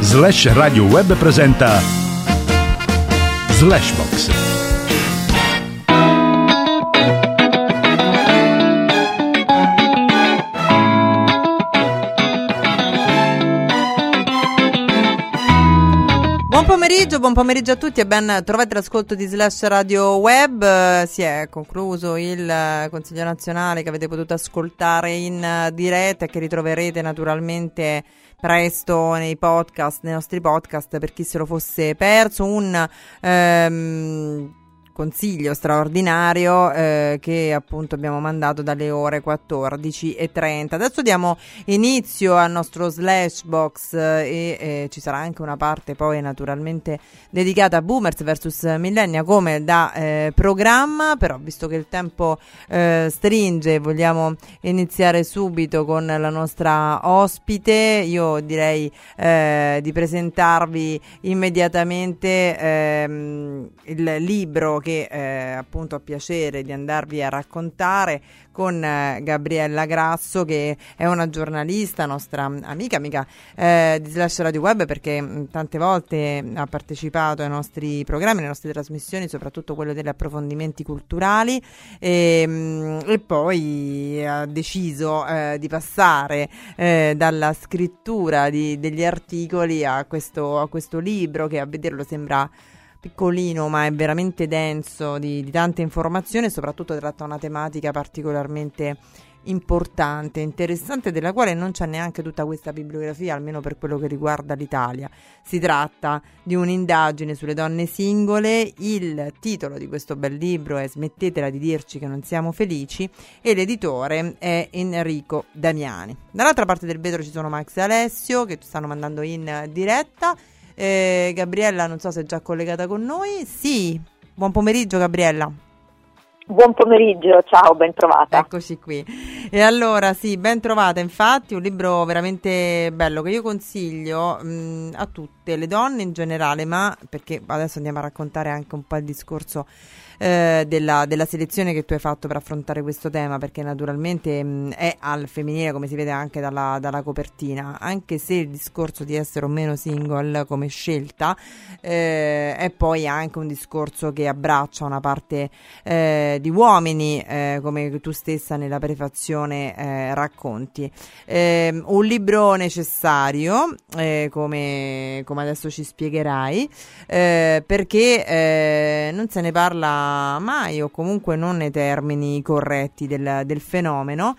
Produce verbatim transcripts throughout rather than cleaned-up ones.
Slash Radio Web presenta Slashbox. Buon pomeriggio, buon pomeriggio a tutti e ben trovati l'ascolto di Slash Radio Web. Eh, si è concluso il eh, Consiglio Nazionale che avete potuto ascoltare in uh, diretta e che ritroverete naturalmente presto nei podcast, nei nostri podcast per chi se lo fosse perso. Un ehm, consiglio straordinario eh, che appunto abbiamo mandato dalle ore quattordici e trenta. Adesso diamo inizio al nostro Slashbox eh, e eh, ci sarà anche una parte poi naturalmente dedicata a Boomers versus Millennial come da eh, programma, però visto che il tempo eh, stringe vogliamo iniziare subito con la nostra ospite. Io direi eh, di presentarvi immediatamente ehm, il libro che che eh, appunto ho piacere di andarvi a raccontare con eh, Gabriella Grasso, che è una giornalista, nostra amica, amica eh, di Slash Radio Web, perché mh, tante volte ha partecipato ai nostri programmi, alle nostre trasmissioni, soprattutto quello degli approfondimenti culturali, e, mh, e poi ha deciso eh, di passare eh, dalla scrittura di, degli articoli a questo, a questo libro che a vederlo sembra piccolino ma è veramente denso di, di tante informazioni e soprattutto tratta una tematica particolarmente importante, interessante, della quale non c'è neanche tutta questa bibliografia, almeno per quello che riguarda l'Italia. Si tratta di un'indagine sulle donne singole. Il titolo di questo bel libro è Smettetela di dirci che non siamo felici e l'editore è Enrico Damiani. Dall'altra parte del vetro ci sono Max e Alessio che ci stanno mandando in diretta. Eh, Gabriella non so se è già collegata con noi. Sì, buon pomeriggio Gabriella. Buon pomeriggio, ciao, ben trovata. Eccoci qui. E allora sì, ben trovata, infatti un libro veramente bello che io consiglio mh, a tutte le donne in generale, ma perché adesso andiamo a raccontare anche un po' il discorso eh, della, della selezione che tu hai fatto per affrontare questo tema, perché naturalmente mh, è al femminile, come si vede anche dalla, dalla copertina, anche se il discorso di essere o meno single come scelta eh, è poi anche un discorso che abbraccia una parte eh, di uomini, eh, come tu stessa nella prefazione eh, racconti. Eh, un libro necessario, eh, come, come adesso ci spiegherai, eh, perché eh, non se ne parla mai, o comunque non nei termini corretti del, del fenomeno.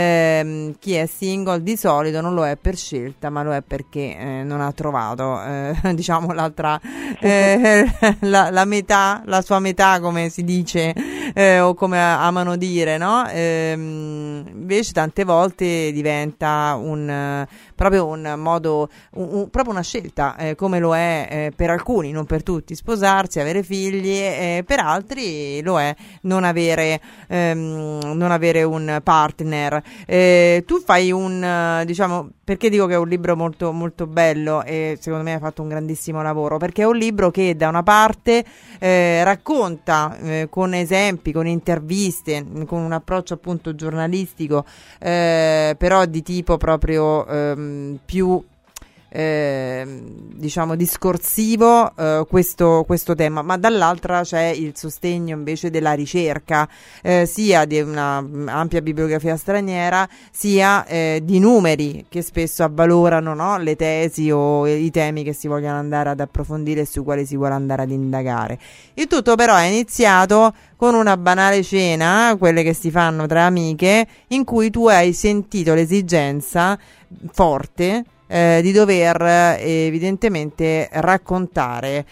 Eh, chi è single di solito non lo è per scelta, ma lo è perché eh, non ha trovato eh, diciamo l'altra eh, la, la metà, la sua metà, come si dice eh, o come amano dire, no? Eh, invece tante volte diventa un proprio un modo, un, un, proprio una scelta, eh, come lo è eh, per alcuni, non per tutti, sposarsi, avere figli, eh, per altri lo è non avere, ehm, non avere un partner. Eh, tu fai un, diciamo, perché dico che è un libro molto, molto bello e secondo me hai fatto un grandissimo lavoro, perché è un libro che da una parte eh, racconta eh, con esempi, con interviste, con un approccio appunto giornalistico, eh, però di tipo proprio ehm, più eh, diciamo discorsivo eh, questo, questo tema, ma dall'altra c'è il sostegno invece della ricerca, eh, sia di una ampia bibliografia straniera sia eh, di numeri che spesso avvalorano, no, le tesi o i temi che si vogliono andare ad approfondire e sui quali si vuole andare ad indagare. Il tutto però è iniziato con una banale cena, quelle che si fanno tra amiche, in cui tu hai sentito l'esigenza forte Eh, di dover eh, evidentemente raccontare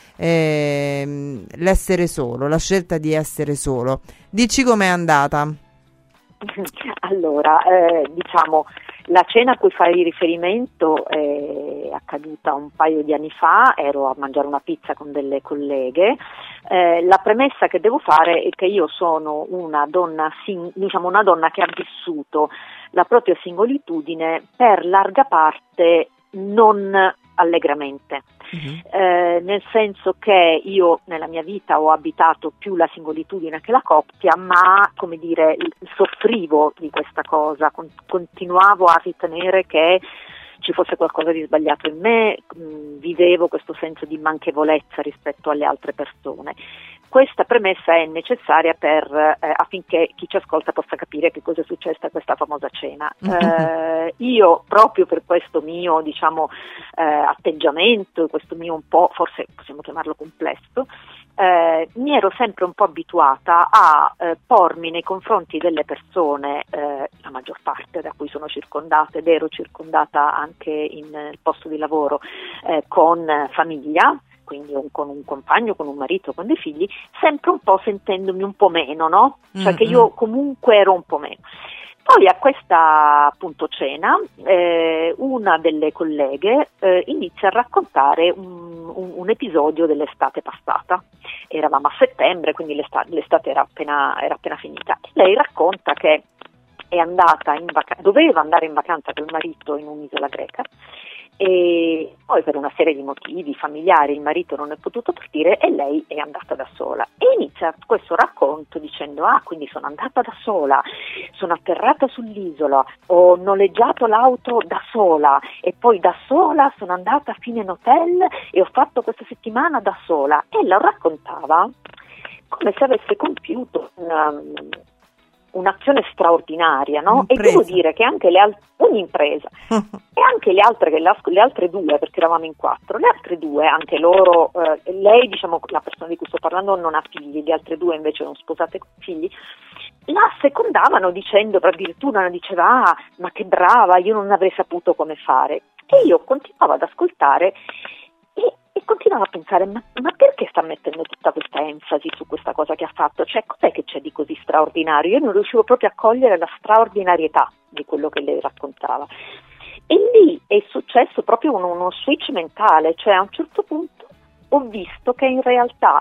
eh, l'essere solo, la scelta di essere solo. Dici com'è andata? Allora, eh, diciamo, la cena a cui fai riferimento è accaduta un paio di anni fa, ero a mangiare una pizza con delle colleghe. Eh, la premessa che devo fare è che io sono una donna, sing- diciamo una donna che ha vissuto la propria singolitudine per larga parte non allegramente, uh-huh. eh, nel senso che io nella mia vita ho abitato più la singolitudine che la coppia, ma come dire soffrivo di questa cosa, con- continuavo a ritenere che ci fosse qualcosa di sbagliato in me, mh, vivevo questo senso di manchevolezza rispetto alle altre persone. Questa premessa è necessaria per, eh, affinché chi ci ascolta possa capire che cosa è successo a questa famosa cena. Eh, io proprio per questo mio, diciamo, eh, atteggiamento, questo mio un po', forse possiamo chiamarlo complesso, eh, mi ero sempre un po' abituata a eh, pormi nei confronti delle persone, eh, la maggior parte da cui sono circondata, ed ero circondata anche in nel posto di lavoro, eh, con famiglia, quindi un, con un compagno, con un marito, con dei figli, sempre un po' sentendomi un po' meno, no? Cioè mm-hmm. che io comunque ero un po' meno. Poi a questa appunto cena eh, una delle colleghe eh, inizia a raccontare un, un, un episodio dell'estate passata. Eravamo a settembre, quindi l'estate, l'estate era appena, era appena finita. Lei racconta che è andata in vacanza, doveva andare in vacanza col marito in un'isola greca, e poi per una serie di motivi familiari il marito non è potuto partire e lei è andata da sola, e inizia questo racconto dicendo: ah, quindi sono andata da sola, sono atterrata sull'isola, ho noleggiato l'auto da sola e poi da sola sono andata fino in hotel e ho fatto questa settimana da sola. E la raccontava come se avesse compiuto una un'azione straordinaria, no? E devo dire che anche le altre, un'impresa, e anche le altre, le, le altre due, perché eravamo in quattro, le altre due, anche loro, eh, lei, diciamo, la persona di cui sto parlando non ha figli, le altre due invece sono sposate con figli, la secondavano dicendo, addirittura diceva: ah, ma che brava, io non avrei saputo come fare. E io continuavo ad ascoltare e, e continuavo a pensare: ma, ma perché sta mettendo tutta questa enfasi su questa cosa che ha fatto? Cioè, cos'è che c'è di così straordinario? Io non riuscivo proprio a cogliere la straordinarietà di quello che lei raccontava. E lì è successo proprio uno, uno switch mentale, cioè a un certo punto ho visto che in realtà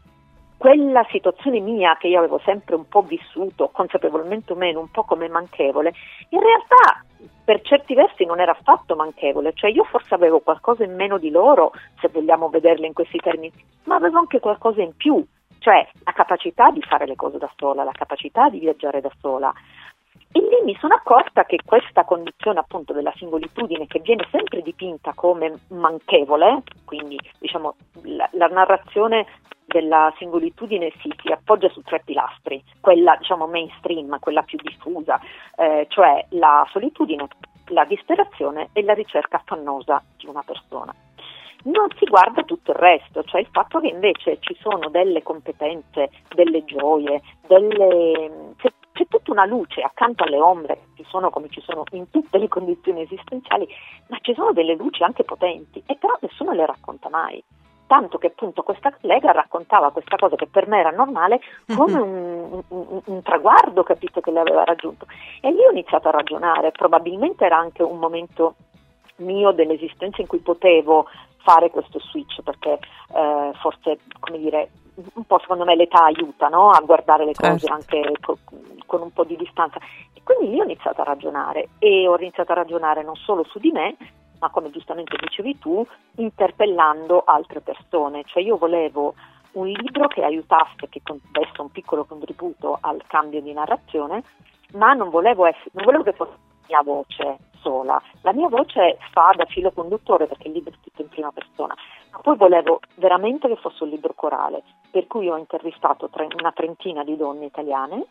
quella situazione mia, che io avevo sempre un po' vissuto, consapevolmente o meno, un po' come manchevole, in realtà per certi versi non era affatto manchevole, cioè io forse avevo qualcosa in meno di loro, se vogliamo vederle in questi termini, ma avevo anche qualcosa in più, cioè la capacità di fare le cose da sola, la capacità di viaggiare da sola. E lì mi sono accorta che questa condizione appunto della singolitudine, che viene sempre dipinta come manchevole, quindi diciamo la, la narrazione della singolitudine si, si appoggia su tre pilastri: quella diciamo mainstream, quella più diffusa, eh, cioè la solitudine, la disperazione e la ricerca affannosa di una persona. Non si guarda tutto il resto, cioè il fatto che invece ci sono delle competenze, delle gioie, delle... c'è, c'è tutta una luce accanto alle ombre, ci sono come ci sono in tutte le condizioni esistenziali, ma ci sono delle luci anche potenti, e però nessuno le racconta mai. Tanto che appunto questa collega raccontava questa cosa che per me era normale come un, un, un traguardo, capito, che le aveva raggiunto. E lì ho iniziato a ragionare, probabilmente era anche un momento mio dell'esistenza in cui potevo fare questo switch, perché eh, forse, come dire, un po' secondo me l'età aiuta, no? A guardare le cose certo. anche co- con un po' di distanza. E quindi io ho iniziato a ragionare, e ho iniziato a ragionare non solo su di me, ma come giustamente dicevi tu, interpellando altre persone. Cioè io volevo un libro che aiutasse, che desse un piccolo contributo al cambio di narrazione, ma non volevo, essere, non volevo che fosse la mia voce sola. La mia voce fa da filo conduttore, perché il libro è scritto in prima persona, ma poi volevo veramente che fosse un libro corale, per cui ho intervistato tre, una trentina di donne italiane,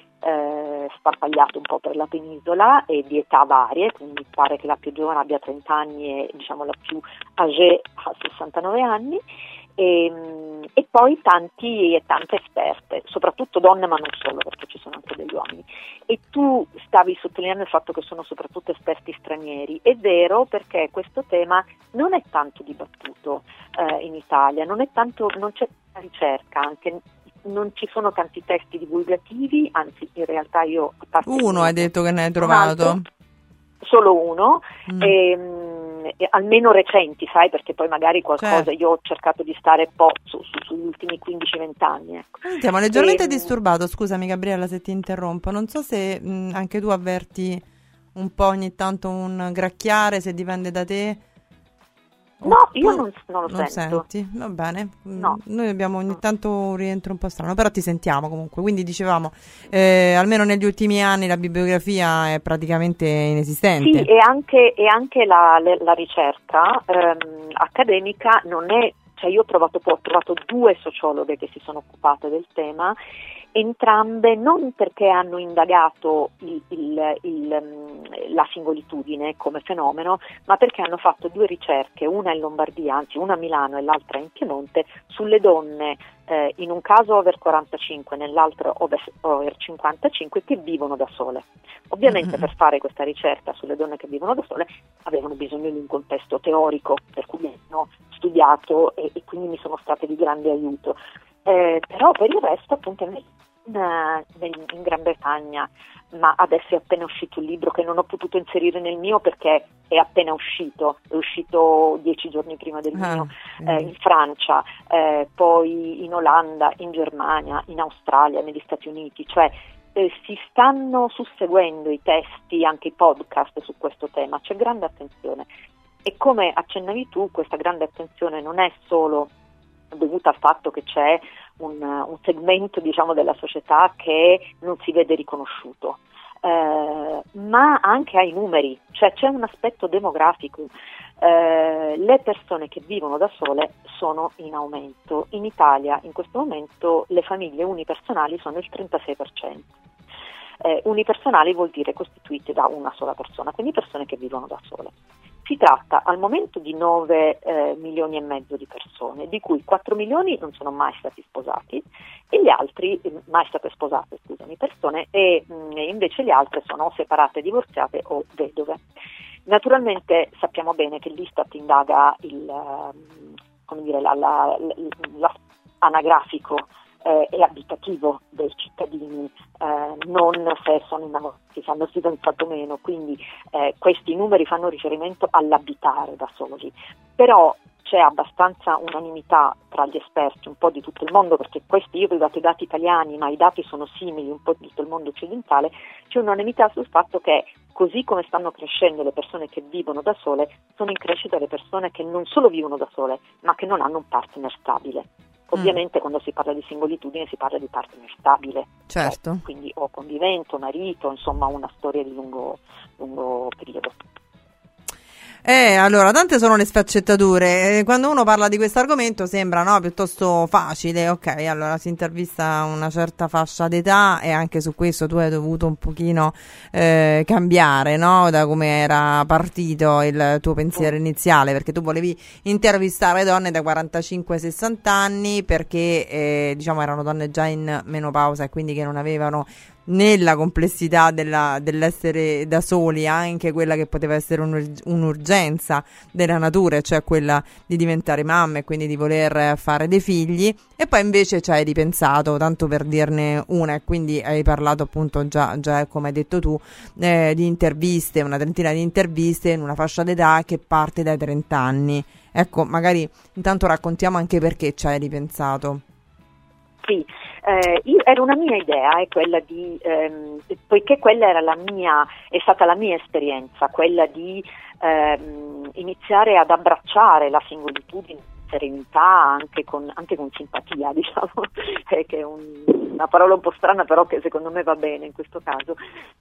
Eh, sparpagliato un po' per la penisola e di età varie, quindi pare che la più giovane abbia trenta anni e diciamo la più âgée ha sessantanove anni, e, e poi tanti e tante esperte, soprattutto donne ma non solo, perché ci sono anche degli uomini. E tu stavi sottolineando il fatto che sono soprattutto esperti stranieri. È vero, perché questo tema non è tanto dibattuto eh, in Italia, non è tanto, non c'è ricerca, anche non ci sono tanti testi divulgativi, anzi in realtà io... Uno hai detto che ne hai trovato? Un altro, solo uno, mm. e, e, almeno recenti, sai, perché poi magari qualcosa, certo. Io ho cercato di stare un po' su, su, sugli ultimi quindici venti anni. Ecco. Siamo leggermente e, disturbato, scusami Gabriella se ti interrompo, non so se mh, anche tu avverti un po' ogni tanto un gracchiare, se dipende da te. No, io non, non lo non sento. Senti? Va bene. No. Noi abbiamo ogni tanto un rientro un po' strano, però ti sentiamo comunque. Quindi dicevamo, eh, almeno negli ultimi anni la bibliografia è praticamente inesistente. Sì, e anche, e anche la, la ricerca ehm, accademica non è, cioè io ho trovato, ho trovato due sociologhe che si sono occupate del tema, entrambe non perché hanno indagato il, il, il, la singolitudine come fenomeno, ma perché hanno fatto due ricerche, una in Lombardia, anzi una a Milano e l'altra in Piemonte, sulle donne, eh, in un caso over quarantacinque, nell'altro over, over cinquantacinque, che vivono da sole. Ovviamente mm-hmm. per fare questa ricerca sulle donne che vivono da sole avevano bisogno di un contesto teorico, per cui hanno studiato e, e quindi mi sono state di grande aiuto. Eh, però per il resto appunto in, in, in Gran Bretagna, ma adesso è appena uscito un libro che non ho potuto inserire nel mio perché è appena uscito, è uscito dieci giorni prima del ah, mio, eh, in Francia, eh, poi in Olanda, in Germania, in Australia, negli Stati Uniti, cioè eh, si stanno susseguendo i testi, anche i podcast su questo tema, c'è grande attenzione e come accennavi tu questa grande attenzione non è solo dovuta al fatto che c'è un, un segmento diciamo della società che non si vede riconosciuto, eh, ma anche ai numeri, cioè c'è un aspetto demografico. Eh, le persone che vivono da sole sono in aumento. In Italia in questo momento le famiglie unipersonali sono il trentasei per cento. Eh, unipersonali vuol dire costituite da una sola persona, quindi persone che vivono da sole. Si tratta al momento di nove eh, milioni e mezzo di persone, di cui quattro milioni non sono mai stati sposati e gli altri, eh, mai state sposate, scusami, persone, e mh, invece le altre sono separate, divorziate o vedove. Naturalmente sappiamo bene che l'Istat indaga il, uh, come dire, la, la, la, la anagrafico eh, e abitativo dei cittadini, eh, non se sono innamorati, se hanno fidanzato o meno, quindi eh, questi numeri fanno riferimento all'abitare da soli, però c'è abbastanza unanimità tra gli esperti un po' di tutto il mondo, perché questi, io ho dato i dati italiani, ma i dati sono simili un po' di tutto il mondo occidentale, c'è unanimità sul fatto che così come stanno crescendo le persone che vivono da sole, sono in crescita le persone che non solo vivono da sole, ma che non hanno un partner stabile. Ovviamente mm. quando si parla di singolitudine si parla di partner stabile, certo. Cioè, quindi o convivente, marito, insomma una storia di lungo, lungo periodo. Eh, allora, tante sono le sfaccettature. Quando uno parla di questo argomento sembra, no, piuttosto facile. Ok, allora si intervista una certa fascia d'età e anche su questo tu hai dovuto un pochino eh, cambiare, no? Da come era partito il tuo pensiero iniziale, perché tu volevi intervistare donne da quarantacinque sessanta anni perché, eh, diciamo, erano donne già in menopausa e quindi che non avevano nella complessità della, dell'essere da soli anche quella che poteva essere un'ur- un'urgenza della natura, cioè quella di diventare mamme e quindi di voler fare dei figli, e poi invece ci hai ripensato, tanto per dirne una, e quindi hai parlato appunto già, già come hai detto tu, eh, di interviste, una trentina di interviste in una fascia d'età che parte dai trenta anni. Ecco, magari intanto raccontiamo anche perché ci hai ripensato. Sì, eh, io, era una mia idea, è quella di, ehm, poiché quella era la mia, è stata la mia esperienza, quella di ehm, iniziare ad abbracciare la singolitudine, serenità, anche con, anche con simpatia, diciamo, eh, che è un, una parola un po' strana, però che secondo me va bene in questo caso,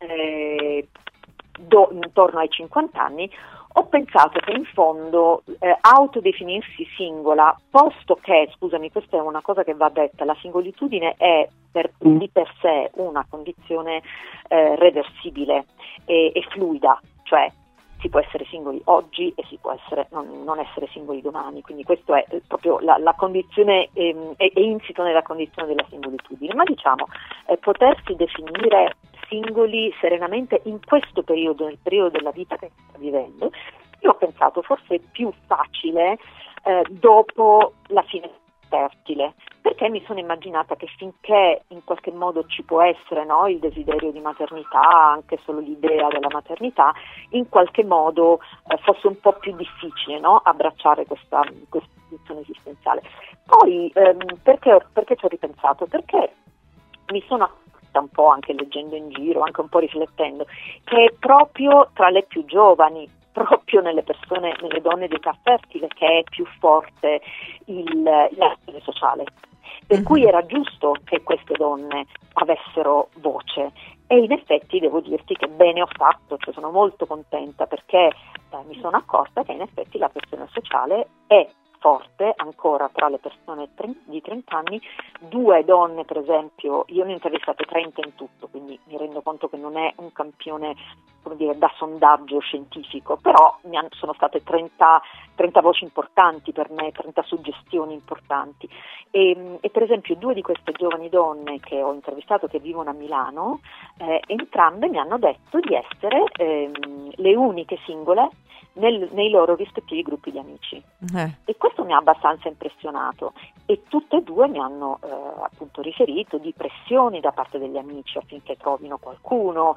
eh, do, intorno ai cinquanta anni. Ho pensato che in fondo eh, autodefinirsi singola, posto che, scusami, questa è una cosa che va detta, la singolitudine è per, di per sé una condizione eh, reversibile e, e fluida, cioè si può essere singoli oggi e si può essere, non, non essere singoli domani, quindi questo è proprio la, la condizione, ehm, è, è insito nella condizione della singolitudine, ma diciamo eh, potersi definire singoli serenamente in questo periodo, nel periodo della vita che si sta vivendo, io ho pensato forse è più facile eh, dopo la fine fertile, perché mi sono immaginata che finché in qualche modo ci può essere, no, il desiderio di maternità, anche solo l'idea della maternità, in qualche modo eh, fosse un po' più difficile, no, abbracciare questa, questa condizione esistenziale. Poi ehm, perché, perché ci ho ripensato? Perché mi sono un po' anche leggendo in giro, anche un po' riflettendo, che è proprio tra le più giovani, proprio nelle persone, nelle donne di età fertile, che è più forte il, l'azione sociale. Per cui era giusto che queste donne avessero voce, e in effetti devo dirti che bene ho fatto, cioè sono molto contenta, perché eh, mi sono accorta che in effetti la pressione sociale è forte ancora tra le persone di trenta anni. Due donne, per esempio, io ne ho intervistate trenta in tutto, quindi mi rendo conto che non è un campione, come dire, da sondaggio scientifico, però mi hanno, sono state trenta, trenta voci importanti per me, trenta suggestioni importanti, e, e per esempio due di queste giovani donne che ho intervistato, che vivono a Milano, eh, entrambe mi hanno detto di essere ehm, le uniche singole Nel, nei loro rispettivi gruppi di amici, eh. e questo mi ha abbastanza impressionato, e tutte e due mi hanno eh, appunto riferito di pressioni da parte degli amici affinché trovino qualcuno,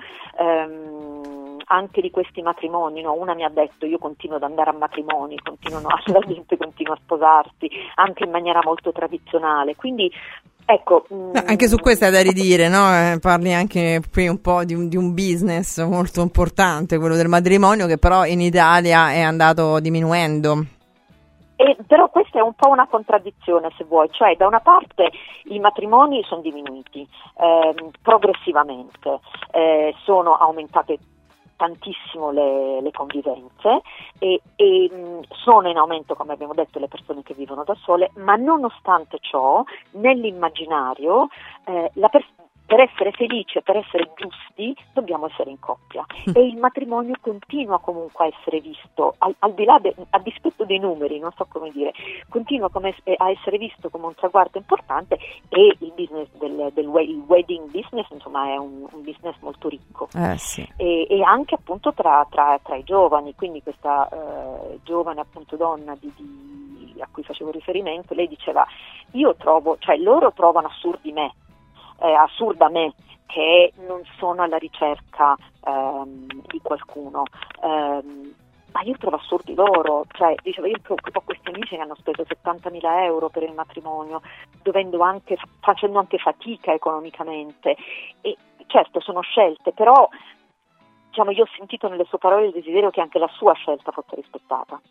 ehm, anche di questi matrimoni, no? Una mi ha detto: io continuo ad andare a matrimoni, continuano, la gente continua a sposarsi anche in maniera molto tradizionale, quindi ecco, mh, anche su questo è da ridire, no? Eh, parli anche qui un po' di un, di un business molto importante, quello del matrimonio, che però in Italia è andato diminuendo. E, però questa è un po' una contraddizione, se vuoi, cioè da una parte i matrimoni sono diminuiti eh, progressivamente, eh, sono aumentate tantissimo le, le convivenze, e, e mh, sono in aumento, come abbiamo detto, le persone che vivono da sole, ma nonostante ciò nell'immaginario eh, la persona, per essere felice, per essere giusti, dobbiamo essere in coppia, e il matrimonio continua comunque a essere visto, al, al di là de, a dispetto dei numeri, non so come dire, continua come, a essere visto come un traguardo importante, e il business del, del il wedding business, insomma, è un, un business molto ricco, eh, sì. e, e anche appunto tra, tra, tra i giovani, quindi questa eh, giovane appunto donna di, di, a cui facevo riferimento, lei diceva: io trovo, cioè loro trovano assurdi me, Eh, assurda me che non sono alla ricerca ehm, di qualcuno, ehm, ma io trovo assurdi loro, cioè diceva, io ho questi amici che hanno speso settantamila euro per il matrimonio, dovendo anche, facendo anche fatica economicamente, e certo sono scelte, però diciamo, io ho sentito nelle sue parole il desiderio che anche la sua scelta fosse rispettata.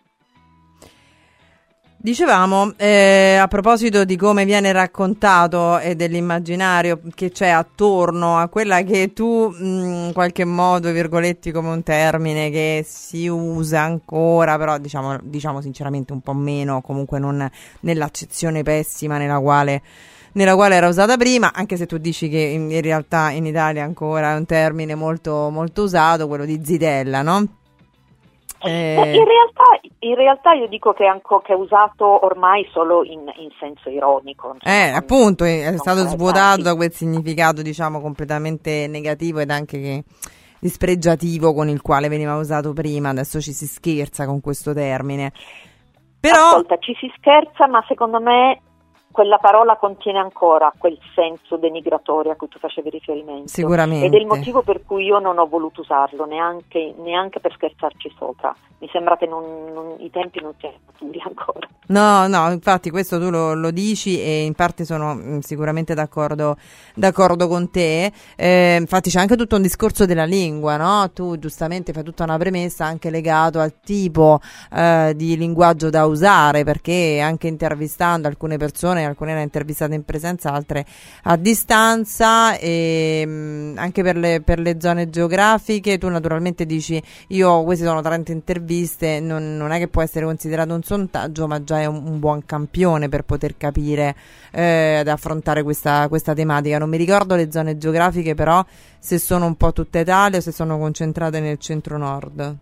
Dicevamo, eh, a proposito di come viene raccontato e dell'immaginario che c'è attorno a quella che tu, mh, in qualche modo, virgoletti come un termine che si usa ancora, però diciamo, diciamo sinceramente un po' meno, comunque non nell'accezione pessima nella quale, nella quale era usata prima, anche se tu dici che in, in realtà in Italia ancora è un termine molto, molto usato, quello di zitella, no? Eh... In realtà, in realtà io dico che è, anche, che è usato ormai solo in, in senso ironico. Insomma, eh, non, appunto, è, è stato svuotato da quel sì. significato, diciamo, completamente negativo ed anche che dispregiativo con il quale veniva usato prima. Adesso ci si scherza con questo termine. Però... Ascolta, ci si scherza, ma secondo me quella parola contiene ancora quel senso denigratorio a cui tu facevi riferimento. Sicuramente. Ed è il motivo per cui io non ho voluto usarlo, neanche, neanche per scherzarci sopra. Mi sembra che non, non, i tempi non siano maturi ancora. No, no, infatti questo tu lo, lo dici e in parte sono mh, sicuramente d'accordo, d'accordo con te. Eh, infatti c'è anche tutto un discorso della lingua, no? Tu giustamente fai tutta una premessa anche legato al tipo eh, di linguaggio da usare, perché anche intervistando alcune persone, alcune le ha intervistate in presenza, altre a distanza, e mh, anche per le, per le zone geografiche, tu naturalmente dici: io questi sono trenta interviste, non, non è che può essere considerato un sondaggio, ma già è un, un buon campione per poter capire eh, ad affrontare questa, questa tematica. Non mi ricordo le zone geografiche, però, se sono un po' tutta Italia o se sono concentrate nel centro-nord.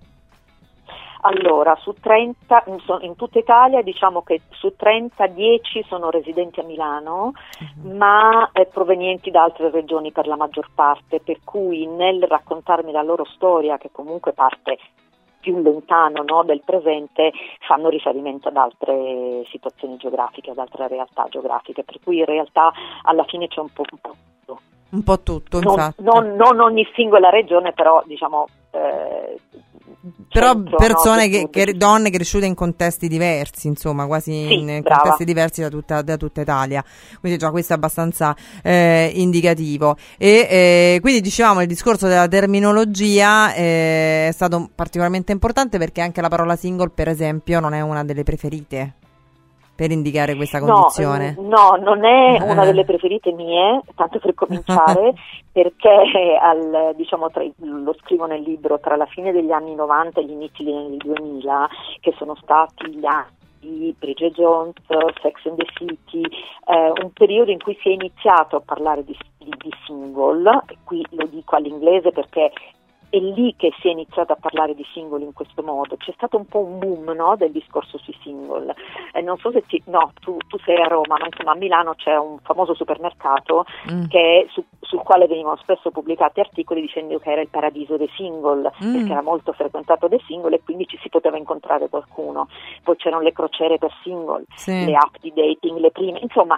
Allora, su trenta, in tutta Italia, diciamo che su trenta, dieci sono residenti a Milano, uh-huh. ma eh, provenienti da altre regioni per la maggior parte, per cui nel raccontarmi la loro storia, che comunque parte più lontano, no, del presente, fanno riferimento ad altre situazioni geografiche, ad altre realtà geografiche, per cui in realtà alla fine c'è un po' un po' tutto. Un po' tutto, non, infatti. Non, non ogni singola regione, però diciamo... Eh, però centro, persone no, che, che donne cresciute in contesti diversi, insomma, quasi sì, in brava. contesti diversi da tutta, da tutta Italia. Quindi già questo è abbastanza eh, indicativo. E eh, quindi dicevamo il discorso della terminologia eh, è stato particolarmente importante, perché anche la parola single, per esempio, non è una delle preferite per indicare questa condizione. No, no, non è una delle preferite mie, tanto per cominciare, perché al, diciamo, tra, lo scrivo nel libro, tra la fine degli anni novanta e gli inizi degli anni duemila, che sono stati gli anni di Bridget Jones, Sex and the City, eh, un periodo in cui si è iniziato a parlare di, di, di single, qui lo dico all'inglese perché è lì che si è iniziato a parlare di single in questo modo. C'è stato un po' un boom, no, del discorso sui single. Eh, non so se ti, no, tu, tu sei a Roma, ma insomma a Milano c'è un famoso supermercato mm. che su, sul quale venivano spesso pubblicati articoli dicendo che era il paradiso dei single, mm. perché era molto frequentato dai single e quindi ci si poteva incontrare qualcuno. Poi c'erano le crociere per single, sì. le app di dating, le prime, insomma.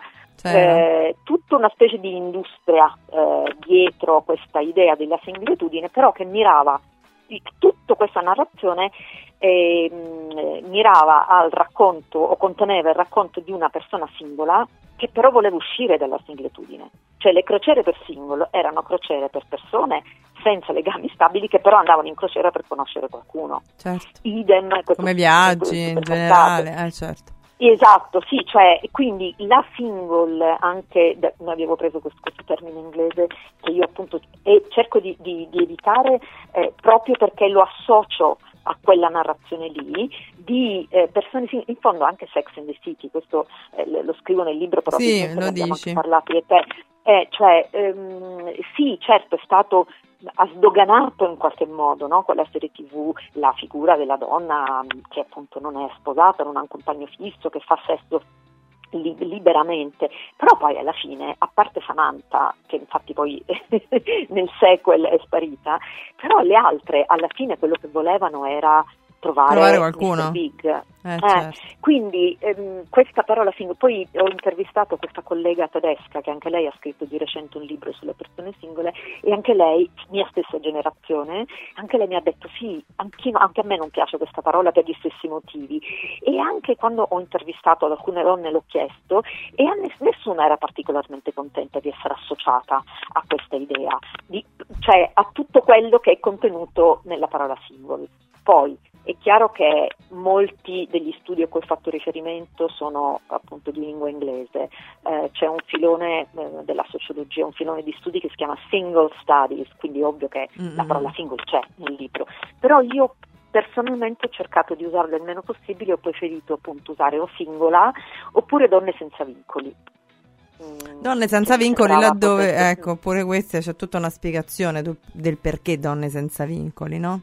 Eh, tutta una specie di industria eh, dietro questa idea della singletudine, però che mirava tutta questa narrazione eh, mh, mirava al racconto o conteneva il racconto di una persona singola che però voleva uscire dalla singletudine. Cioè le crociere per single erano crociere per persone senza legami stabili che però andavano in crociera per conoscere qualcuno. Certo. Idem come viaggi in generale, eh, certo. Esatto, sì, cioè quindi la single, anche da, noi avevo preso questo, questo termine inglese che io appunto e cerco di, di, di evitare eh, proprio perché lo associo a quella narrazione lì di eh, persone, in fondo anche Sex and the City, questo eh, lo scrivo nel libro, però sì, lo abbiamo dici. anche parlato di te, eh, cioè ehm, sì, certo è stato ha sdoganato in qualche modo, no? Quella serie tivù la figura della donna che appunto non è sposata, non ha un compagno fisso, che fa sesso li- liberamente, però poi alla fine, a parte Samantha, che infatti poi nel sequel è sparita, però le altre alla fine quello che volevano era trovare, trovare qualcuno mister Big. Eh, eh, certo. Quindi ehm, questa parola single, poi ho intervistato questa collega tedesca che anche lei ha scritto di recente un libro sulle persone singole e anche lei, mia stessa generazione, anche lei mi ha detto sì, anch'io, anche a me non piace questa parola per gli stessi motivi, e anche quando ho intervistato ad alcune donne l'ho chiesto e a ness- nessuna era particolarmente contenta di essere associata a questa idea, di, cioè a tutto quello che è contenuto nella parola single. Poi è chiaro che molti degli studi a cui ho fatto riferimento sono appunto di lingua inglese, eh, c'è un filone eh, della sociologia, un filone di studi che si chiama Single Studies, quindi è ovvio che mm-hmm. la parola single c'è nel libro, però io personalmente ho cercato di usarla il meno possibile, ho preferito appunto usare o singola oppure donne senza vincoli. Donne senza vincoli laddove, potesse... ecco, pure questa c'è tutta una spiegazione del perché donne senza vincoli, no?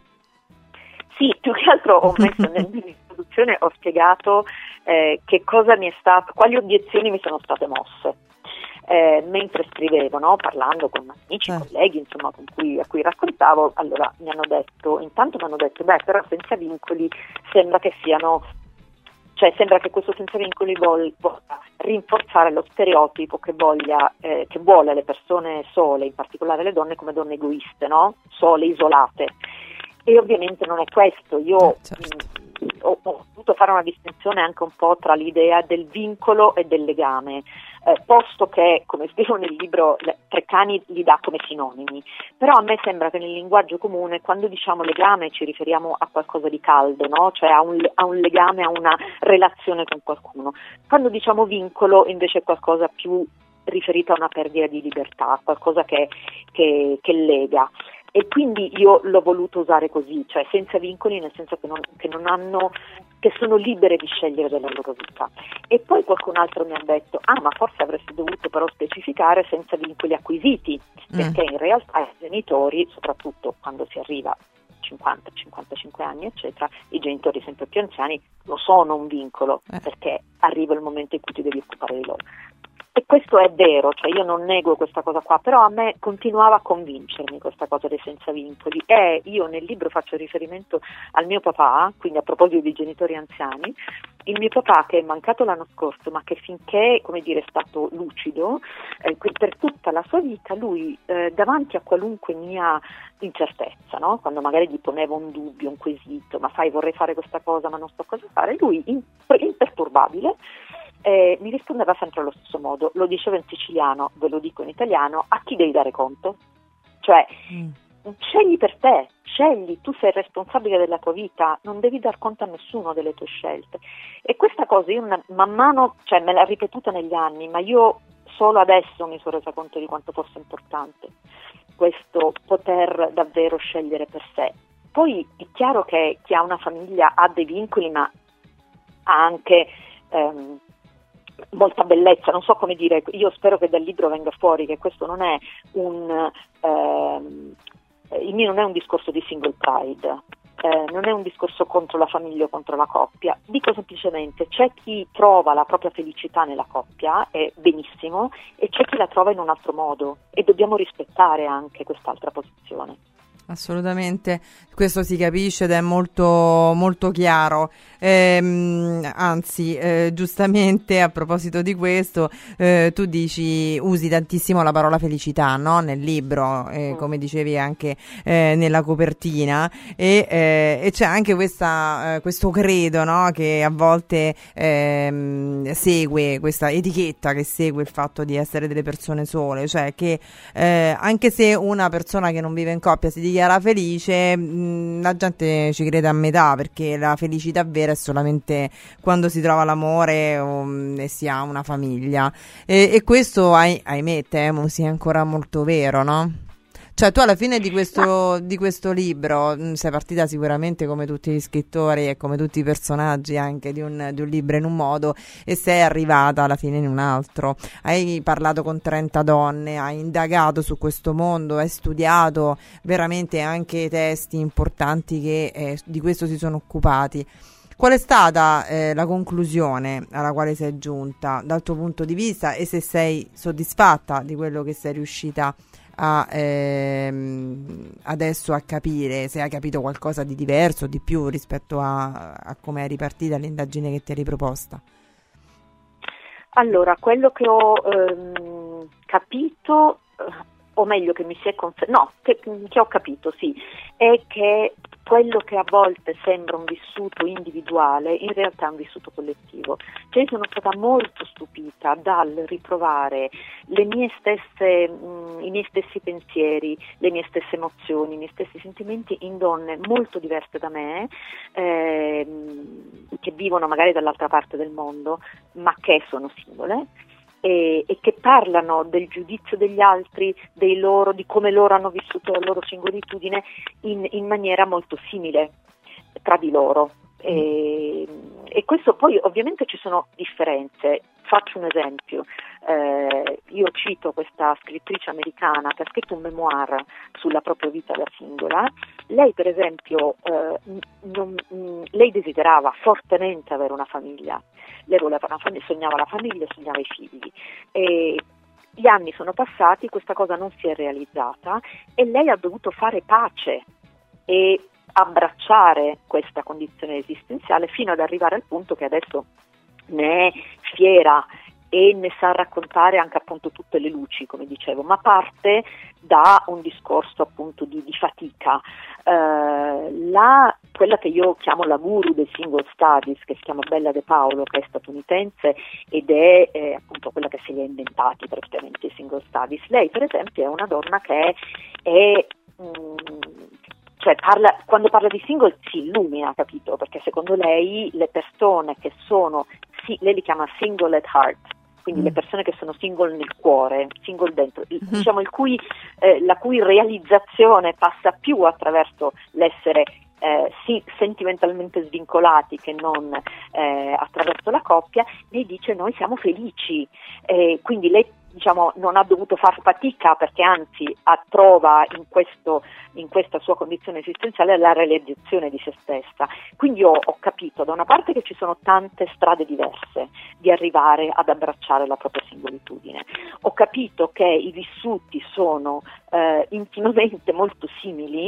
Sì, più che altro ho messo nell'introduzione, ho spiegato eh, che cosa mi è stato, quali obiezioni mi sono state mosse eh, mentre scrivevo, no? Parlando con amici, eh. colleghi, insomma, con cui, a cui raccontavo. Allora mi hanno detto, intanto mi hanno detto, beh, però senza vincoli sembra che siano, cioè sembra che questo senza vincoli voglia rinforzare lo stereotipo che voglia, eh, che vuole le persone sole, in particolare le donne, come donne egoiste, no? Sole, isolate. E ovviamente non è questo, io certo. mh, ho, ho dovuto fare una distinzione anche un po' tra l'idea del vincolo e del legame, eh, posto che, come scrivo nel libro, Treccani li dà come sinonimi, però a me sembra che nel linguaggio comune quando diciamo legame ci riferiamo a qualcosa di caldo, no? Cioè a un, a un legame, a una relazione con qualcuno. Quando diciamo vincolo invece è qualcosa più riferito a una perdita di libertà, qualcosa che, che, che lega. E quindi io l'ho voluto usare così, cioè senza vincoli, nel senso che non, che non hanno, che sono libere di scegliere della loro vita. E poi qualcun altro mi ha detto, ah ma forse avresti dovuto però specificare senza vincoli acquisiti, perché mm. in realtà i genitori, soprattutto quando si arriva a cinquanta cinquantacinque anni eccetera, i genitori sempre più anziani lo sono un vincolo, eh. perché arriva il momento in cui ti devi occupare di loro. E questo è vero, cioè io non nego questa cosa qua, però a me continuava a convincermi questa cosa dei senza vincoli, e io nel libro faccio riferimento al mio papà, quindi a proposito di genitori anziani, il mio papà, che è mancato l'anno scorso, ma che finché, come dire, è stato lucido, eh, per tutta la sua vita, lui eh, davanti a qualunque mia incertezza, no? Quando magari gli ponevo un dubbio, un quesito, ma sai, vorrei fare questa cosa ma non so cosa fare, lui in, imperturbabile eh, mi rispondeva sempre allo stesso modo. Lo diceva in siciliano, ve lo dico in italiano: a chi devi dare conto? Cioè mm. scegli per te, scegli, tu sei responsabile della tua vita, non devi dar conto a nessuno delle tue scelte. E questa cosa io man mano, cioè me l'ha ripetuta negli anni, ma io solo adesso mi sono resa conto di quanto fosse importante questo poter davvero scegliere per sé. Poi è chiaro che chi ha una famiglia ha dei vincoli, ma ha anche ehm, molta bellezza, non so come dire. Io spero che dal libro venga fuori che questo non è un ehm, il mio non è un discorso di single pride, eh, non è un discorso contro la famiglia o contro la coppia. Dico semplicemente: c'è chi trova la propria felicità nella coppia, è benissimo, e c'è chi la trova in un altro modo, e dobbiamo rispettare anche quest'altra posizione. Assolutamente, questo si capisce ed è molto molto chiaro. Ehm, anzi, eh, giustamente a proposito di questo, eh, tu dici, usi tantissimo la parola felicità, no? Nel libro, eh, mm. come dicevi anche eh, nella copertina, e, eh, e c'è anche questa, eh, questo credo, no? Che a volte ehm, segue questa etichetta, che segue il fatto di essere delle persone sole, cioè che eh, anche se una persona che non vive in coppia si dichiara felice, mh, la gente ci crede a metà, perché la felicità vera è solamente quando si trova l'amore o, mh, e si ha una famiglia, e, e questo ah, ahimè temo sia ancora molto vero, no? Cioè tu alla fine di questo, di questo libro mh, sei partita sicuramente come tutti gli scrittori e come tutti i personaggi anche di un, di un libro in un modo, e sei arrivata alla fine in un altro. Hai parlato con trenta donne, hai indagato su questo mondo, hai studiato veramente anche testi importanti che eh, di questo si sono occupati. Qual è stata eh, la conclusione alla quale sei giunta dal tuo punto di vista, e se sei soddisfatta di quello che sei riuscita a ehm, adesso a capire, se hai capito qualcosa di diverso, di più rispetto a, a come eri partita, all'indagine che ti eri proposta? Allora, quello che ho ehm, capito, o meglio che mi si è cons- no, che, che ho capito, sì, è che quello che a volte sembra un vissuto individuale in realtà è un vissuto collettivo. Cioè, sono stata molto stupita dal ritrovare le mie stesse, mh, i miei stessi pensieri, le mie stesse emozioni, i miei stessi sentimenti in donne molto diverse da me, ehm, che vivono magari dall'altra parte del mondo, ma che sono singole. E, e che parlano del giudizio degli altri, dei loro, di come loro hanno vissuto la loro singolitudine in, in maniera molto simile tra di loro. E, e questo poi ovviamente ci sono differenze. Faccio un esempio, eh, io cito questa scrittrice americana che ha scritto un memoir sulla propria vita da singola. Lei per esempio eh, non, mh, lei desiderava fortemente avere una famiglia, lei voleva una famiglia, sognava la famiglia, sognava i figli, e gli anni sono passati, questa cosa non si è realizzata e lei ha dovuto fare pace e abbracciare questa condizione esistenziale fino ad arrivare al punto che adesso ne è fiera e ne sa raccontare anche appunto tutte le luci, come dicevo, ma parte da un discorso appunto di, di fatica. Uh, la, quella che io chiamo la guru dei single studies, che si chiama Bella De Paolo, che è statunitense ed è eh, appunto quella che se li ha inventati praticamente i single studies. Lei per esempio è una donna che è mh, cioè parla, quando parla di single si illumina, capito? Perché secondo lei le persone che sono, sì, lei li chiama single at heart, quindi mm. le persone che sono single nel cuore, single dentro, mm. diciamo il cui, eh, la cui realizzazione passa più attraverso l'essere eh, sì, sentimentalmente svincolati che non eh, attraverso la coppia. Lei dice: noi siamo felici, eh, quindi lei diciamo non ha dovuto far fatica, perché anzi a, trova in questo in questa sua condizione esistenziale la realizzazione di se stessa. Quindi io ho capito da una parte che ci sono tante strade diverse di arrivare ad abbracciare la propria singolitudine, ho capito che i vissuti sono eh, intimamente molto simili